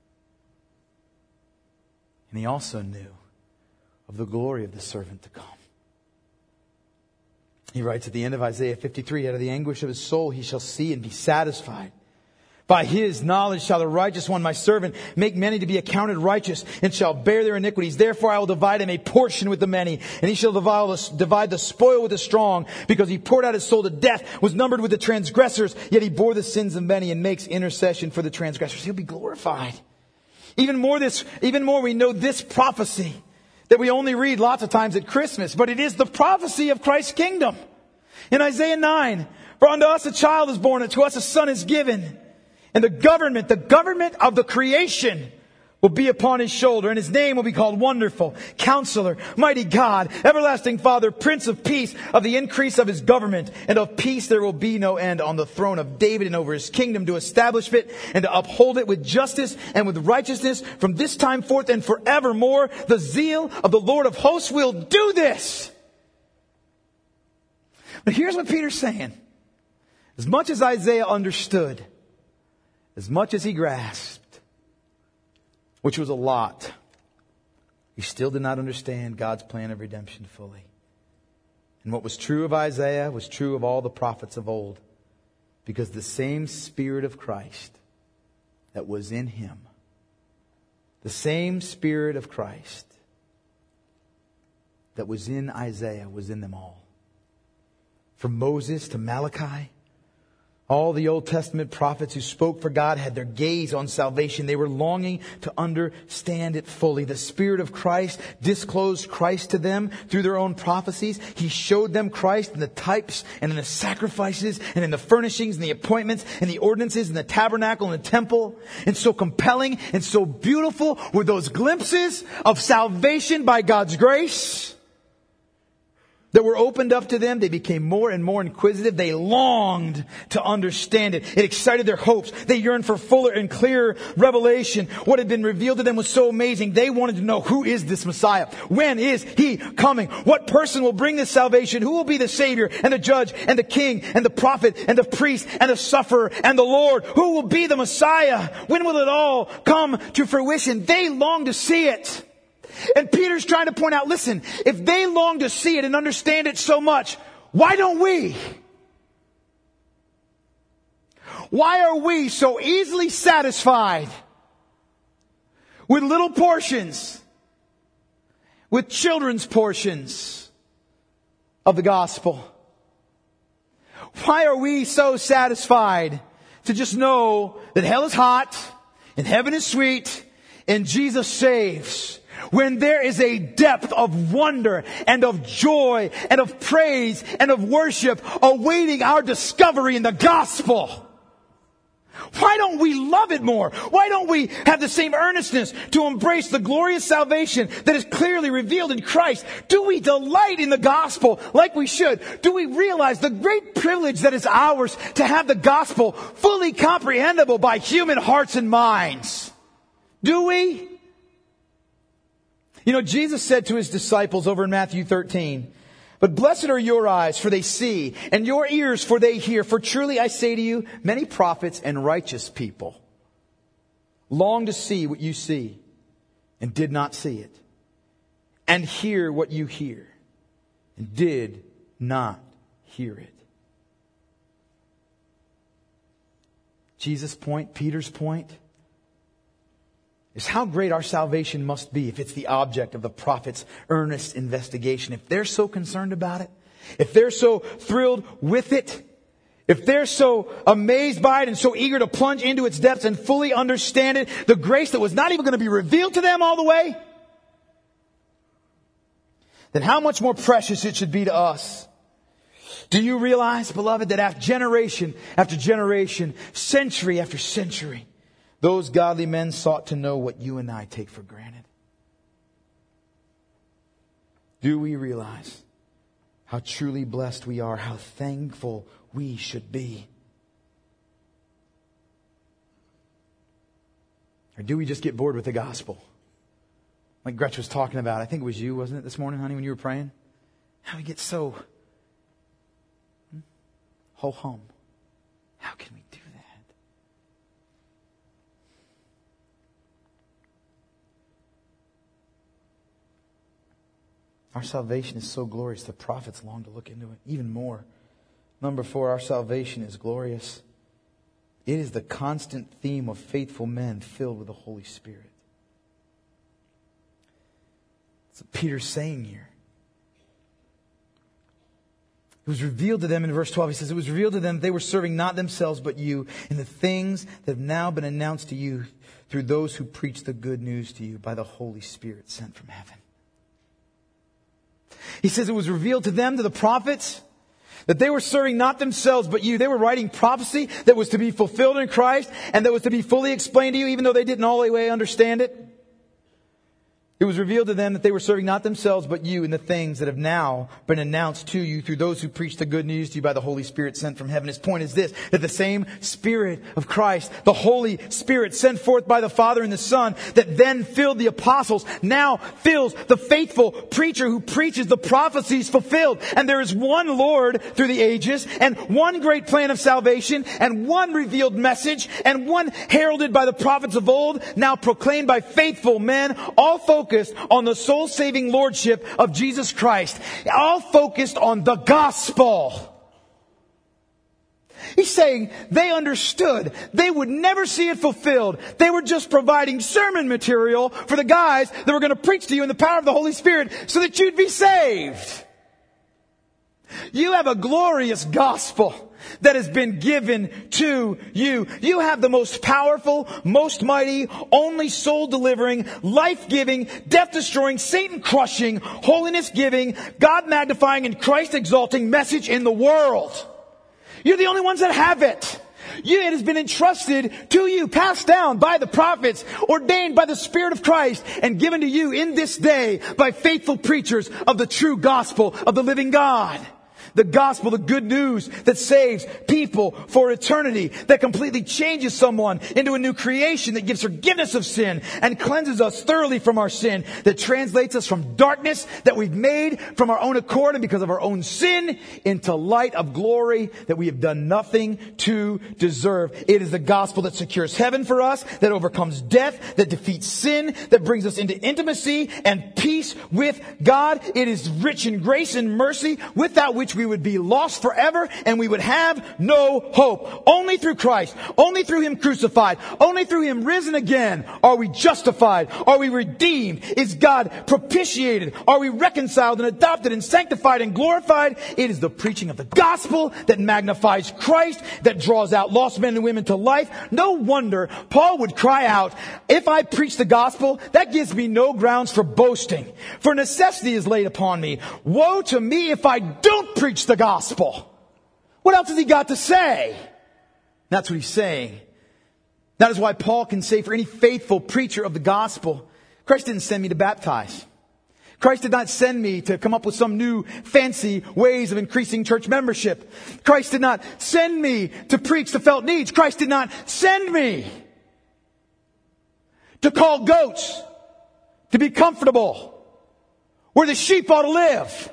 And he also knew of the glory of the servant to come. He writes at the end of Isaiah 53, out of the anguish of his soul he shall see and be satisfied. By his knowledge shall the righteous one, my servant, make many to be accounted righteous, and shall bear their iniquities. Therefore I will divide him a portion with the many, and he shall divide the spoil with the strong, because he poured out his soul to death, was numbered with the transgressors, yet he bore the sins of many and makes intercession for the transgressors. He'll be glorified. Even more we know this prophecy that we only read lots of times at Christmas, but it is the prophecy of Christ's kingdom. In Isaiah 9, for unto us a child is born, and to us a son is given. And the government of the creation will be upon his shoulder, and his name will be called Wonderful, Counselor, Mighty God, Everlasting Father, Prince of Peace. Of the increase of his government and of peace there will be no end, on the throne of David and over his kingdom, to establish it and to uphold it with justice and with righteousness from this time forth and forevermore. The zeal of the Lord of hosts will do this. But here's what Peter's saying. As much as Isaiah understood, as much as he grasped, which was a lot, he still did not understand God's plan of redemption fully. And what was true of Isaiah was true of all the prophets of old, because the same Spirit of Christ that was in him, the same Spirit of Christ that was in Isaiah was in them all. From Moses to Malachi, all the Old Testament prophets who spoke for God had their gaze on salvation. They were longing to understand it fully. The Spirit of Christ disclosed Christ to them through their own prophecies. He showed them Christ in the types and in the sacrifices and in the furnishings and the appointments and the ordinances and the tabernacle and the temple. And so compelling and so beautiful were those glimpses of salvation by God's grace that were opened up to them. They became more and more inquisitive. They longed to understand it. It excited their hopes. They yearned for fuller and clearer revelation. What had been revealed to them was so amazing. They wanted to know, who is this Messiah? When is he coming? What person will bring this salvation? Who will be the Savior and the Judge and the King and the Prophet and the Priest and the Sufferer and the Lord? Who will be the Messiah? When will it all come to fruition? They longed to see it. And Peter's trying to point out, listen, if they long to see it and understand it so much, why don't we? Why are we so easily satisfied with little portions, with children's portions of the gospel? Why are we so satisfied to just know that hell is hot and heaven is sweet and Jesus saves, when there is a depth of wonder and of joy and of praise and of worship awaiting our discovery in the gospel? Why don't we love it more? Why don't we have the same earnestness to embrace the glorious salvation that is clearly revealed in Christ? Do we delight in the gospel like we should? Do we realize the great privilege that is ours to have the gospel fully comprehensible by human hearts and minds? Do we? You know, Jesus said to his disciples over in Matthew 13, but blessed are your eyes, for they see, and your ears, for they hear. For truly I say to you, many prophets and righteous people long to see what you see and did not see it, and hear what you hear and did not hear it. Jesus' point, Peter's point, is how great our salvation must be if it's the object of the prophet's earnest investigation. If they're so concerned about it, if they're so thrilled with it, if they're so amazed by it and so eager to plunge into its depths and fully understand it, the grace that was not even going to be revealed to them all the way, then how much more precious it should be to us. Do you realize, beloved, that after generation after generation, century after century, those godly men sought to know what you and I take for granted? Do we realize how truly blessed we are, how thankful we should be? Or do we just get bored with the gospel? Like Gretch was talking about. I think it was you, wasn't it, this morning, honey, when you were praying? How we get so Ho hum. How can we do that? Our salvation is so glorious, the prophets long to look into it even more. Number 4, our salvation is glorious. It is the constant theme of faithful men filled with the Holy Spirit. That's what Peter's saying here. It was revealed to them in verse 12. He says, it was revealed to them they were serving not themselves but you in the things that have now been announced to you through those who preach the good news to you by the Holy Spirit sent from heaven. He says it was revealed to them, to the prophets, that they were serving not themselves but you. They were writing prophecy that was to be fulfilled in Christ and that was to be fully explained to you even though they didn't all the way understand it. It was revealed to them that they were serving not themselves but you in the things that have now been announced to you through those who preach the good news to you by the Holy Spirit sent from heaven. His point is this, that the same Spirit of Christ, the Holy Spirit sent forth by the Father and the Son, that then filled the apostles, now fills the faithful preacher who preaches the prophecies fulfilled. And there is one Lord through the ages, and one great plan of salvation, and one revealed message, and one heralded by the prophets of old, now proclaimed by faithful men, all focused on the soul-saving lordship of Jesus Christ. All focused on the gospel. He's saying they understood. They would never see it fulfilled. They were just providing sermon material for the guys that were going to preach to you in the power of the Holy Spirit so that you'd be saved. You have a glorious gospel that has been given to you. You have the most powerful, most mighty, only soul-delivering, life-giving, death-destroying, Satan-crushing, holiness-giving, God-magnifying, and Christ-exalting message in the world. You're the only ones that have it. It has been entrusted to you, passed down by the prophets, ordained by the Spirit of Christ, and given to you in this day by faithful preachers of the true gospel of the living God. The gospel, the good news that saves people for eternity, that completely changes someone into a new creation, that gives forgiveness of sin and cleanses us thoroughly from our sin, that translates us from darkness that we've made from our own accord and because of our own sin into light of glory that we have done nothing to deserve. It is the gospel that secures heaven for us, that overcomes death, that defeats sin, that brings us into intimacy and peace with God. It is rich in grace and mercy, without which we would be lost forever and we would have no hope. Only through Christ, only through Him crucified, only through Him risen again are we justified, are we redeemed, is God propitiated, are we reconciled and adopted and sanctified and glorified. It is the preaching of the gospel that magnifies Christ, that draws out lost men and women to life. No wonder Paul would cry out, if I preach the gospel, that gives me no grounds for boasting, for necessity is laid upon me. Woe to me if I don't preach the gospel. What else has he got to say? That's what he's saying. That is why Paul can say for any faithful preacher of the gospel, Christ didn't send me to baptize. Christ did not send me to come up with some new fancy ways of increasing church membership. Christ did not send me to preach the felt needs. Christ did not send me to call goats to be comfortable where the sheep ought to live.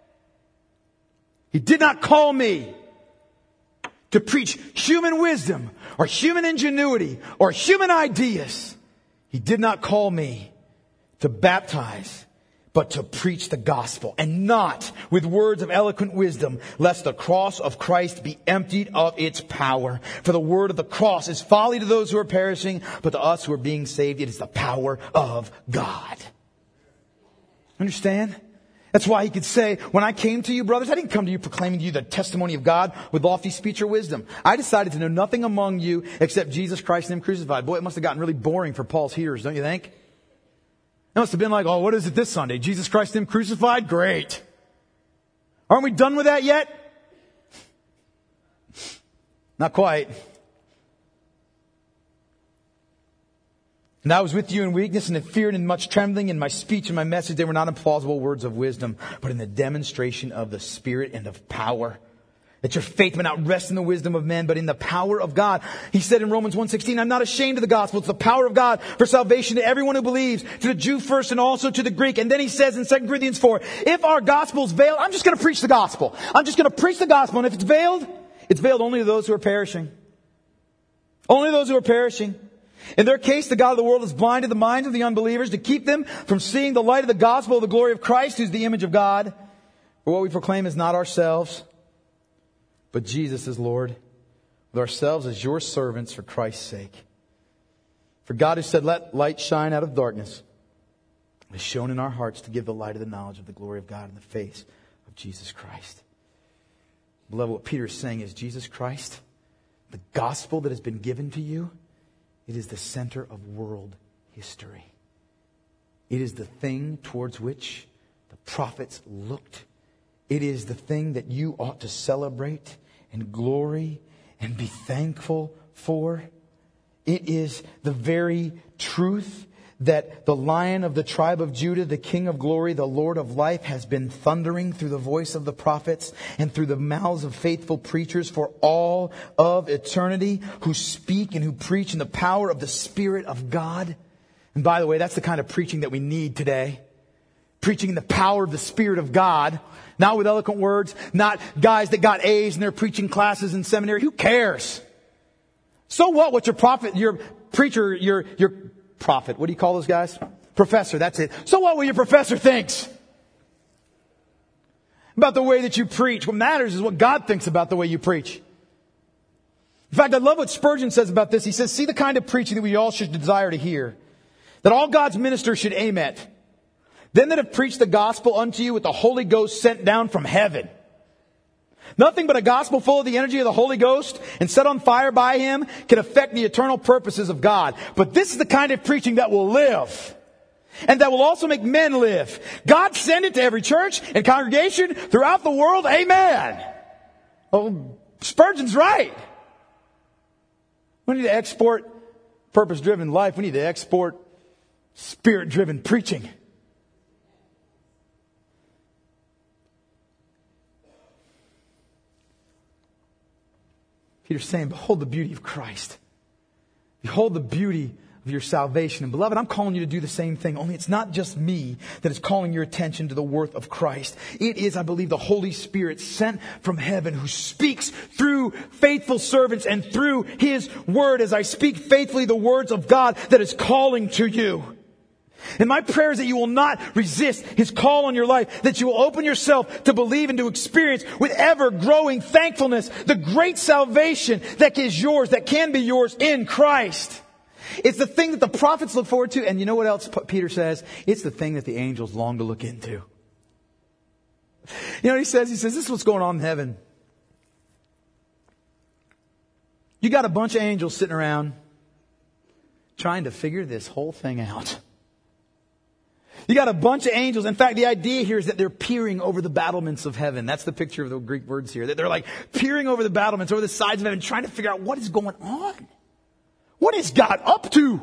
He did not call me to preach human wisdom or human ingenuity or human ideas. He did not call me to baptize, but to preach the gospel, and not with words of eloquent wisdom, lest the cross of Christ be emptied of its power. For the word of the cross is folly to those who are perishing, but to us who are being saved, it is the power of God. Understand? That's why he could say, when I came to you, brothers, I didn't come to you proclaiming to you the testimony of God with lofty speech or wisdom. I decided to know nothing among you except Jesus Christ and Him crucified. Boy, it must have gotten really boring for Paul's hearers, don't you think? It must have been like, oh, what is it this Sunday? Jesus Christ and Him crucified? Great. Aren't we done with that yet? Not quite. And I was with you in weakness and in fear and in much trembling. In my speech and my message, they were not in plausible words of wisdom, but in the demonstration of the Spirit and of power. That your faith may not rest in the wisdom of men, but in the power of God. He said in Romans 1:16, I'm not ashamed of the gospel. It's the power of God for salvation to everyone who believes, to the Jew first and also to the Greek. And then he says in 2 Corinthians 4, if our gospel is veiled, I'm just going to preach the gospel. I'm just going to preach the gospel. And if it's veiled, It's veiled only to those who are perishing. Only those who are perishing. In their case, the God of the world has blinded the minds of the unbelievers to keep them from seeing the light of the gospel of the glory of Christ, who's the image of God. For what we proclaim is not ourselves, but Jesus is Lord, with ourselves as your servants for Christ's sake. For God, who said, let light shine out of darkness, has shown in our hearts to give the light of the knowledge of the glory of God in the face of Jesus Christ. Beloved, what Peter is saying is Jesus Christ, the gospel that has been given to you, it is the center of world history. It is the thing towards which the prophets looked. It is the thing that you ought to celebrate and glory and be thankful for. It is the very truth that the Lion of the tribe of Judah, the King of glory, the Lord of life, has been thundering through the voice of the prophets and through the mouths of faithful preachers for all of eternity, who speak and who preach in the power of the Spirit of God. And by the way, that's the kind of preaching that we need today. Preaching in the power of the Spirit of God. Not with eloquent words, not guys that got A's in their preaching classes in seminary. Who cares? So what your prophet, your preacher, your prophet, what do you call those guys? Professor, that's it. So what your professor thinks about the way that you preach? What matters is what God thinks about the way you preach. In fact, I love what Spurgeon says about this. He says, see the kind of preaching that we all should desire to hear, that all God's ministers should aim at. Them that have preached the gospel unto you with the Holy Ghost sent down from heaven. Nothing but a gospel full of the energy of the Holy Ghost and set on fire by Him can affect the eternal purposes of God. But this is the kind of preaching that will live. And that will also make men live. God send it to every church and congregation throughout the world. Amen. Oh, Spurgeon's right. We need to export purpose-driven life. We need to export Spirit-driven preaching. Peter's saying, behold the beauty of Christ. Behold the beauty of your salvation. And beloved, I'm calling you to do the same thing. Only it's not just me that is calling your attention to the worth of Christ. It is, I believe, the Holy Spirit sent from heaven who speaks through faithful servants and through His Word as I speak faithfully the words of God that is calling to you. And my prayer is that you will not resist His call on your life, that you will open yourself to believe and to experience with ever-growing thankfulness the great salvation that is yours, that can be yours in Christ. It's the thing that the prophets look forward to, and you know what else Peter says? It's the thing that the angels long to look into. You know what he says? He says, this is what's going on in heaven. You got a bunch of angels sitting around trying to figure this whole thing out. You got a bunch of angels. In fact, the idea here is that they're peering over the battlements of heaven. That's the picture of the Greek words here. That they're like peering over the battlements, over the sides of heaven, trying to figure out what is going on. What is God up to?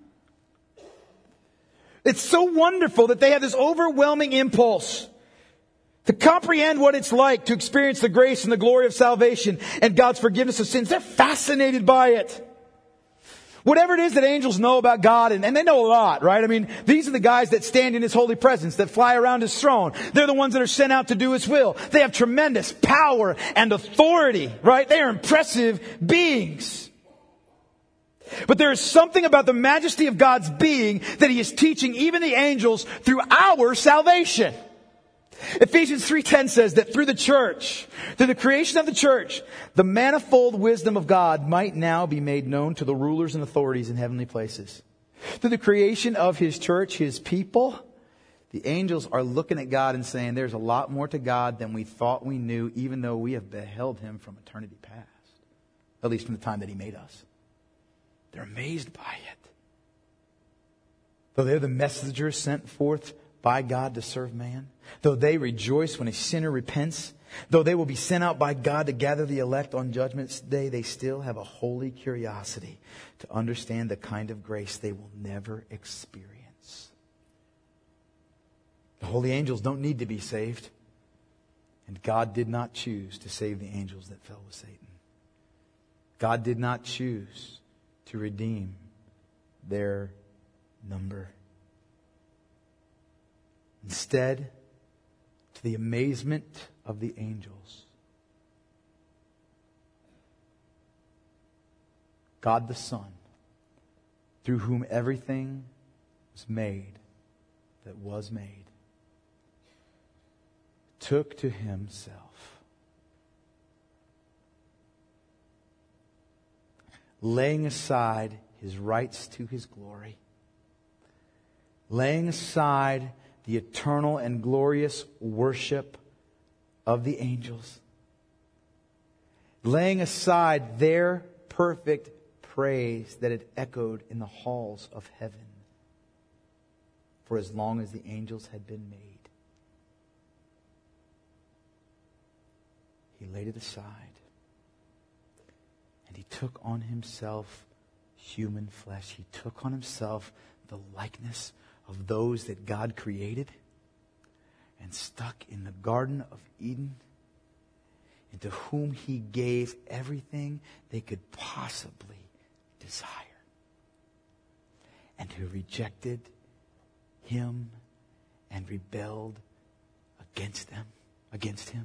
It's so wonderful that they have this overwhelming impulse to comprehend what it's like to experience the grace and the glory of salvation and God's forgiveness of sins. They're fascinated by it. Whatever it is that angels know about God, and they know a lot, right? I mean, these are the guys that stand in His holy presence, that fly around His throne. They're the ones that are sent out to do His will. They have tremendous power and authority, right? They are impressive beings. But there is something about the majesty of God's being that He is teaching even the angels through our salvation. Ephesians 3:10 says that through the church, through the creation of the church, the manifold wisdom of God might now be made known to the rulers and authorities in heavenly places. Through the creation of His church, His people, the angels are looking at God and saying, there's a lot more to God than we thought we knew, even though we have beheld Him from eternity past. At least from the time that He made us. They're amazed by it. Though they're the messengers sent forth by God to serve man, though they rejoice when a sinner repents, though they will be sent out by God to gather the elect on Judgment Day, they still have a holy curiosity to understand the kind of grace they will never experience. The holy angels don't need to be saved, and God did not choose to save the angels that fell with Satan. God did not choose to redeem their number. Instead, to the amazement of the angels, God the Son, through whom everything was made that was made, took to himself, laying aside his rights to his glory, laying aside the eternal and glorious worship of the angels, laying aside their perfect praise that had echoed in the halls of heaven for as long as the angels had been made. He laid it aside, and he took on himself human flesh. He took on himself the likeness of those that God created and stuck in the Garden of Eden, into whom he gave everything they could possibly desire, and who rejected him and rebelled against him.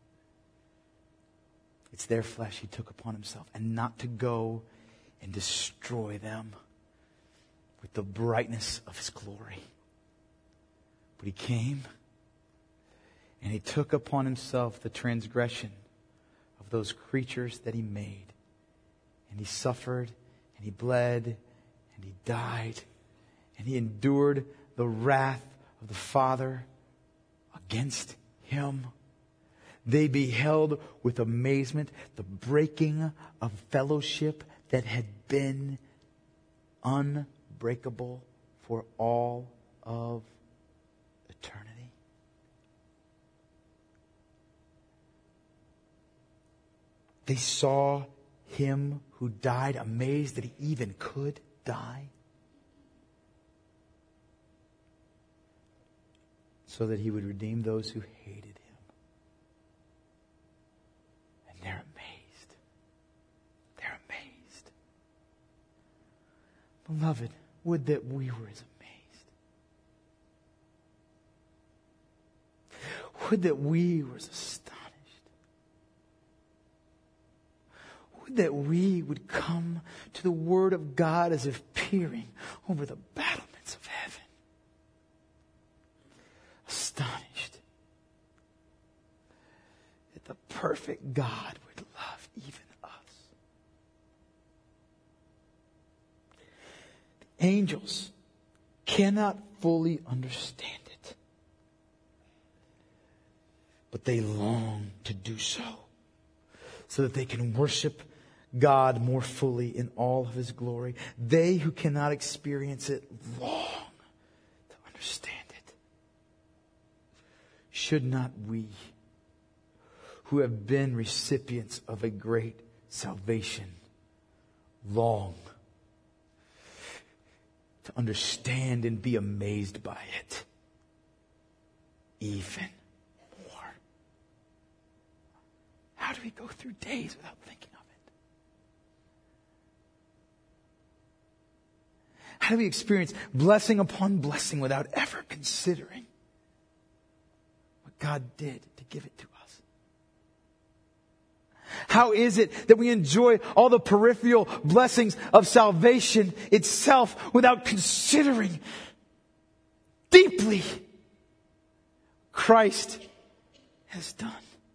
It's their flesh he took upon himself, and not to go and destroy them with the brightness of his glory. But he came and he took upon himself the transgression of those creatures that he made. And he suffered, and he bled, and he died, and he endured the wrath of the Father against him. They beheld with amazement the breaking of fellowship that had been unbreakable for all of eternity. They saw him who died, amazed that he even could die, so that he would redeem those who hated him. And they're amazed. They're amazed. Beloved, would that we were as amazed. Would that we were as astonished. Would that we would come to the Word of God as if peering over the battlements of heaven, astonished that the perfect God would love even us. The angels cannot fully understand it, but they long to do so that they can worship God more fully in all of his glory. They who cannot experience it long to understand it. Should not we, who have been recipients of a great salvation, long to understand and be amazed by it even more? How do we go through days without thinking of it? How do we experience blessing upon blessing without ever considering what God did to give it to us? How is it that we enjoy all the peripheral blessings of salvation itself without considering deeply what Christ has done?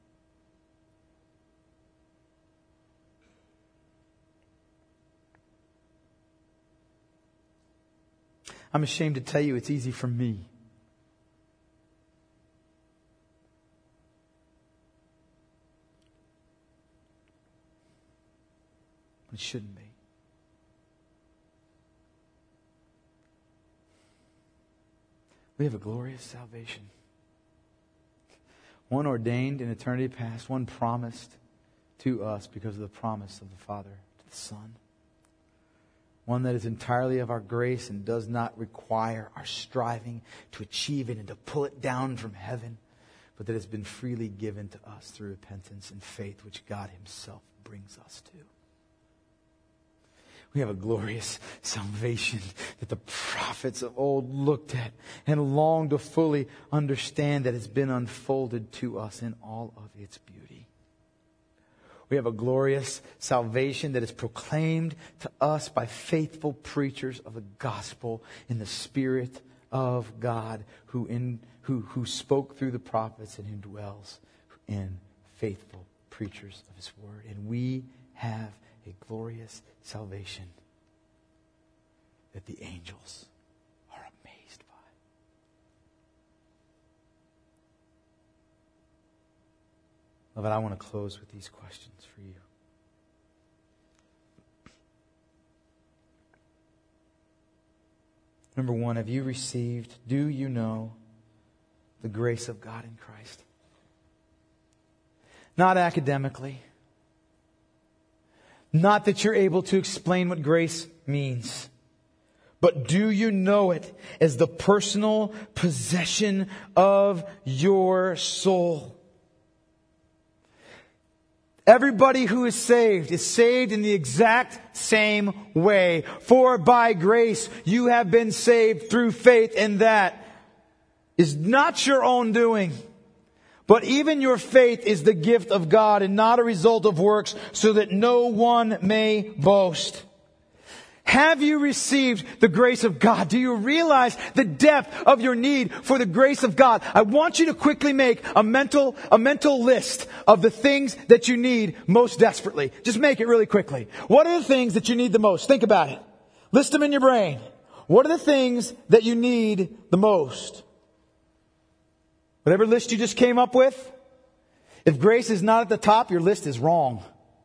I'm ashamed to tell you it's easy for me. It shouldn't be. We have a glorious salvation. One ordained in eternity past, one promised to us because of the promise of the Father to the Son. One that is entirely of our grace and does not require our striving to achieve it and to pull it down from heaven, but that has been freely given to us through repentance and faith, which God himself brings us to. We have a glorious salvation that the prophets of old looked at and longed to fully understand, that has been unfolded to us in all of its beauty. We have a glorious salvation that is proclaimed to us by faithful preachers of the gospel in the Spirit of God who spoke through the prophets and who dwells in faithful preachers of His word. And we have a glorious salvation that the angels are amazed by. Beloved, I want to close with these questions for you. Number one, have you received, do you know the grace of God in Christ? Not academically. Not that you're able to explain what grace means. But do you know it as the personal possession of your soul? Everybody who is saved in the exact same way. For by grace you have been saved through faith, and that is not your own doing. But even your faith is the gift of God and not a result of works, so that no one may boast. Have you received the grace of God? Do you realize the depth of your need for the grace of God? I want you to quickly make a mental list of the things that you need most desperately. Just make it really quickly. What are the things that you need the most? Think about it. List them in your brain. What are the things that you need the most? Whatever list you just came up with, if grace is not at the top, your list is wrong.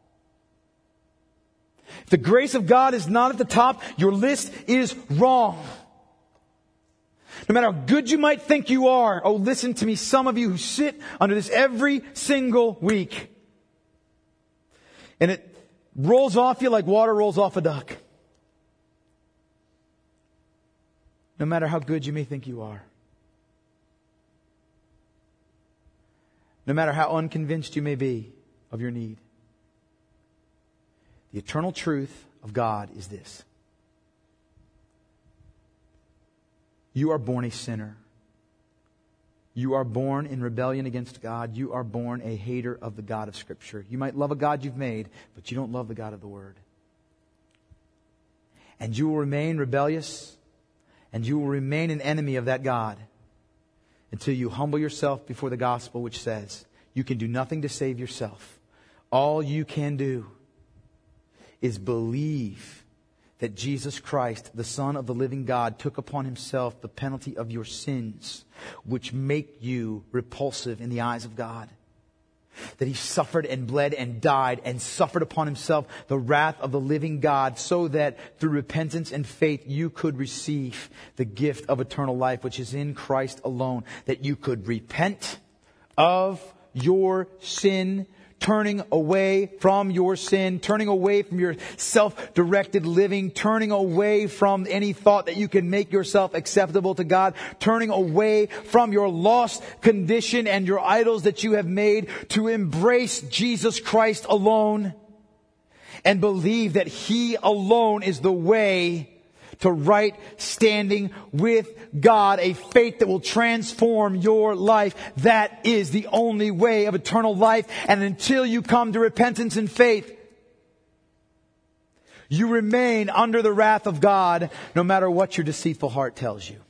If the grace of God is not at the top, your list is wrong. No matter how good you might think you are, oh, listen to me, some of you who sit under this every single week, and it rolls off you like water rolls off a duck. No matter how good you may think you are. No matter how unconvinced you may be of your need. The eternal truth of God is this. You are born a sinner. You are born in rebellion against God. You are born a hater of the God of Scripture. You might love a God you've made, but you don't love the God of the Word. And you will remain rebellious, and you will remain an enemy of that God until you humble yourself before the gospel, which says you can do nothing to save yourself. All you can do is believe that Jesus Christ, the Son of the living God, took upon Himself the penalty of your sins, which make you repulsive in the eyes of God. That He suffered and bled and died and suffered upon Himself the wrath of the living God, so that through repentance and faith you could receive the gift of eternal life, which is in Christ alone. That you could repent of your sin, turning away from your sin, turning away from your self-directed living, turning away from any thought that you can make yourself acceptable to God, turning away from your lost condition and your idols that you have made, to embrace Jesus Christ alone and believe that He alone is the way to right standing with God, a faith that will transform your life. That is the only way of eternal life. And until you come to repentance and faith, you remain under the wrath of God, no matter what your deceitful heart tells you.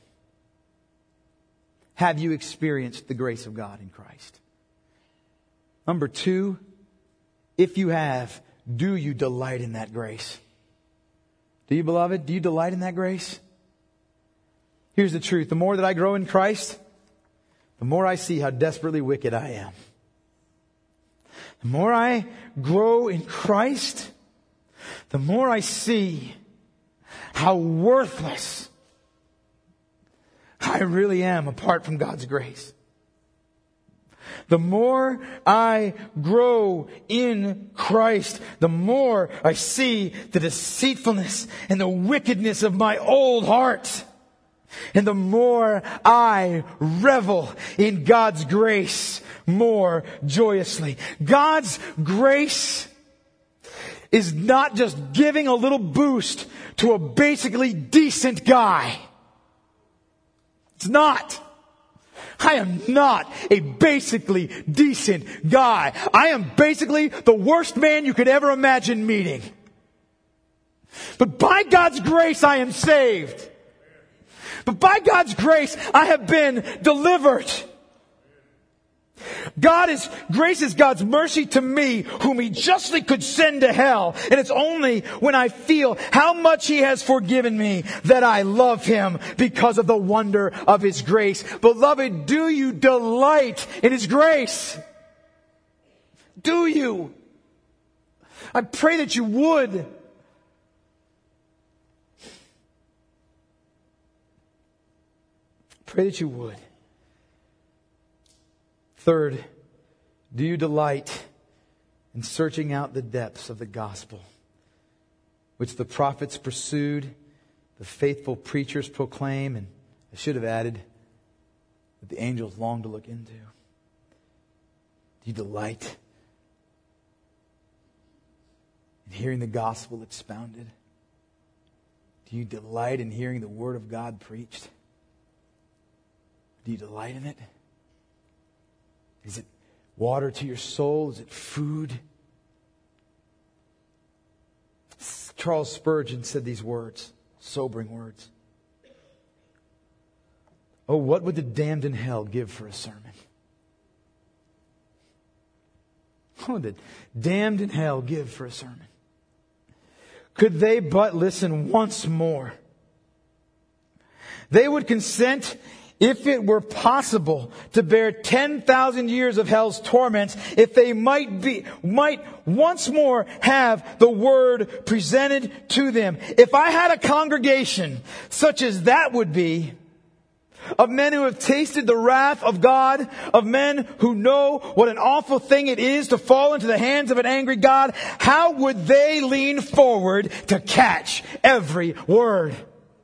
Have you experienced the grace of God in Christ? Number two, if you have, do you delight in that grace? Do you, beloved? Do you delight in that grace? Here's the truth. The more that I grow in Christ, the more I see how desperately wicked I am. The more I grow in Christ, the more I see how worthless I really am apart from God's grace. The more I grow in Christ, the more I see the deceitfulness and the wickedness of my old heart. And the more I revel in God's grace more joyously. God's grace is not just giving a little boost to a basically decent guy. It's not. I am not a basically decent guy. I am basically the worst man you could ever imagine meeting. But by God's grace, I am saved. But by God's grace, I have been delivered. Grace is God's mercy to me, whom He justly could send to hell. And it's only when I feel how much He has forgiven me that I love Him because of the wonder of His grace. Beloved, do you delight in His grace? Do you? I pray that you would. Pray that you would. Third, do you delight in searching out the depths of the gospel, which the prophets pursued, the faithful preachers proclaim, and I should have added that the angels long to look into? Do you delight in hearing the gospel expounded? Do you delight in hearing the word of God preached? Do you delight in it? Is it water to your soul? Is it food? Charles Spurgeon said these words, sobering words. Oh, what would the damned in hell give for a sermon? What would the damned in hell give for a sermon? Could they but listen once more? They would consent, if it were possible, to bear 10,000 years of hell's torments, if they might once more have the word presented to them. If I had a congregation such as that would be, of men who have tasted the wrath of God, of men who know what an awful thing it is to fall into the hands of an angry God, how would they lean forward to catch every word?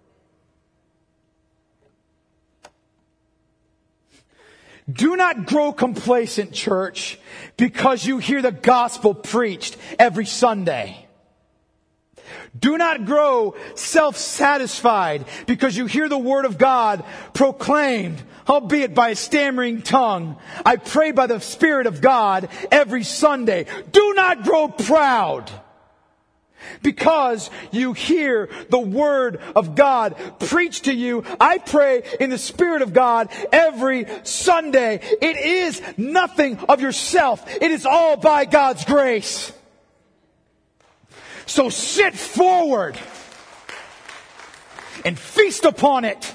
Do not grow complacent, church, because you hear the gospel preached every Sunday. Do not grow self-satisfied because you hear the word of God proclaimed, albeit by a stammering tongue. I pray by the Spirit of God every Sunday. Do not grow proud because you hear the word of God preached to you. I pray in the Spirit of God every Sunday. It is nothing of yourself. It is all by God's grace. So sit forward and feast upon it.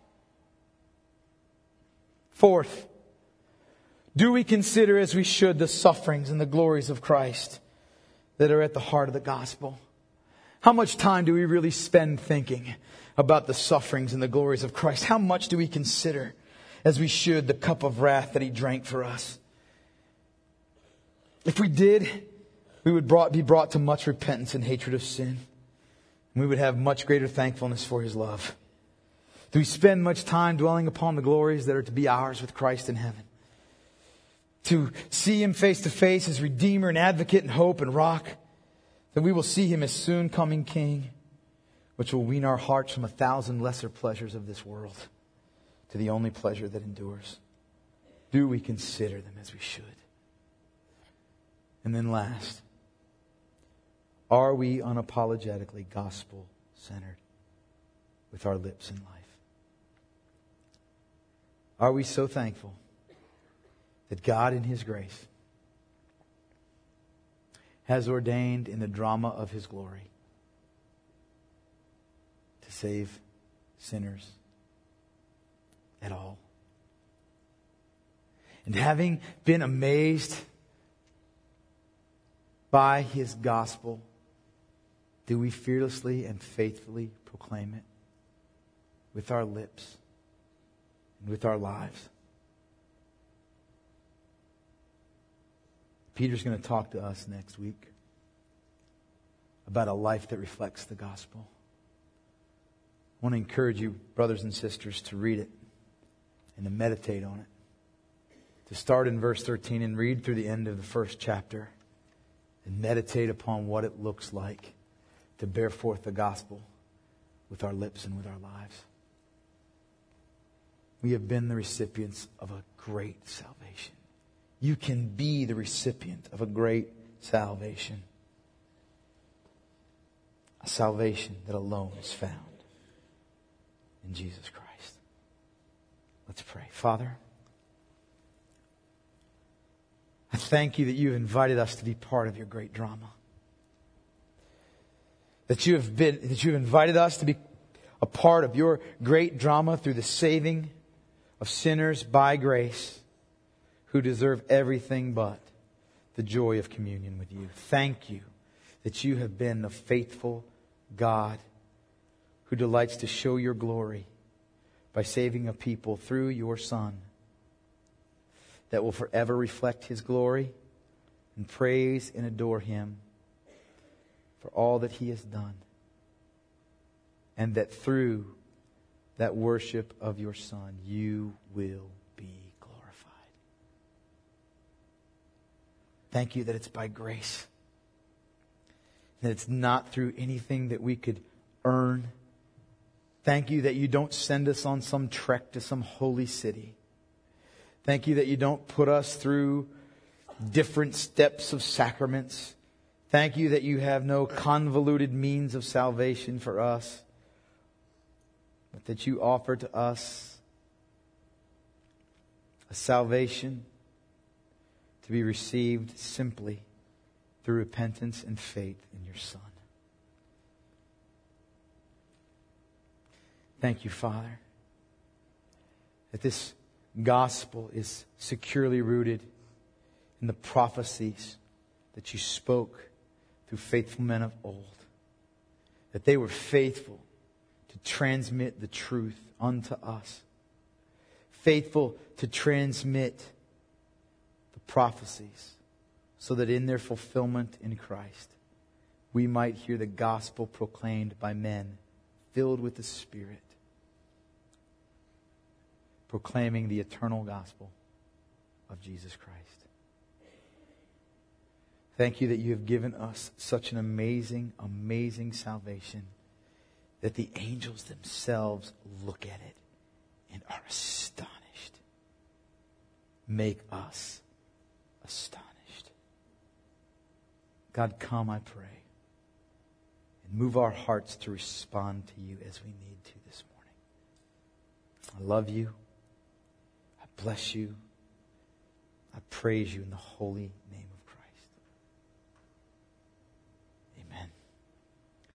Fourth, do we consider as we should the sufferings and the glories of Christ that are at the heart of the gospel? How much time do we really spend thinking about the sufferings and the glories of Christ? How much do we consider as we should the cup of wrath that He drank for us? If we did, we would be brought to much repentance and hatred of sin. And we would have much greater thankfulness for His love. Do we spend much time dwelling upon the glories that are to be ours with Christ in heaven? To see Him face to face as Redeemer and Advocate and Hope and Rock. That we will see Him as soon coming King, which will wean our hearts from 1,000 lesser pleasures of this world to the only pleasure that endures. Do we consider them as we should? And then last, are we unapologetically gospel-centered with our lips and life? Are we so thankful that God in His grace has ordained in the drama of His glory to save sinners at all? And having been amazed by His gospel, do we fearlessly and faithfully proclaim it with our lips and with our lives? Peter's going to talk to us next week about a life that reflects the gospel. I want to encourage you, brothers and sisters, to read it and to meditate on it. To start in verse 13 and read through the end of the first chapter and meditate upon what it looks like to bear forth the gospel with our lips and with our lives. we have been the recipients of a great salvation. You can be the recipient of a great salvation. A salvation that alone is found in Jesus Christ. Let's pray. Father, I thank you that you have invited us to be part of your great drama. That you have invited us to be a part of your great drama through the saving of sinners by grace who deserve everything but the joy of communion with you. Thank you that you have been a faithful God who delights to show your glory by saving a people through your Son that will forever reflect His glory and praise and adore Him for all that He has done. And that through that worship of your Son, you will be glorified. Thank you that it's by grace. That it's not through anything that we could earn. Thank you that you don't send us on some trek to some holy city. Thank you that you don't put us through different steps of sacraments. Thank you that you have no convoluted means of salvation for us, but that you offer to us a salvation to be received simply through repentance and faith in your Son. Thank you, Father, that this gospel is securely rooted in the prophecies that you spoke through faithful men of old. That they were faithful to transmit the truth unto us. Faithful to transmit the prophecies so that in their fulfillment in Christ, we might hear the gospel proclaimed by men filled with the Spirit, proclaiming the eternal gospel of Jesus Christ. Thank you that you have given us such an amazing, amazing salvation that the angels themselves look at it and are astonished. Make us astonished. God, come, I pray, and move our hearts to respond to you as we need to this morning. I love you. I bless you. I praise you in the holy name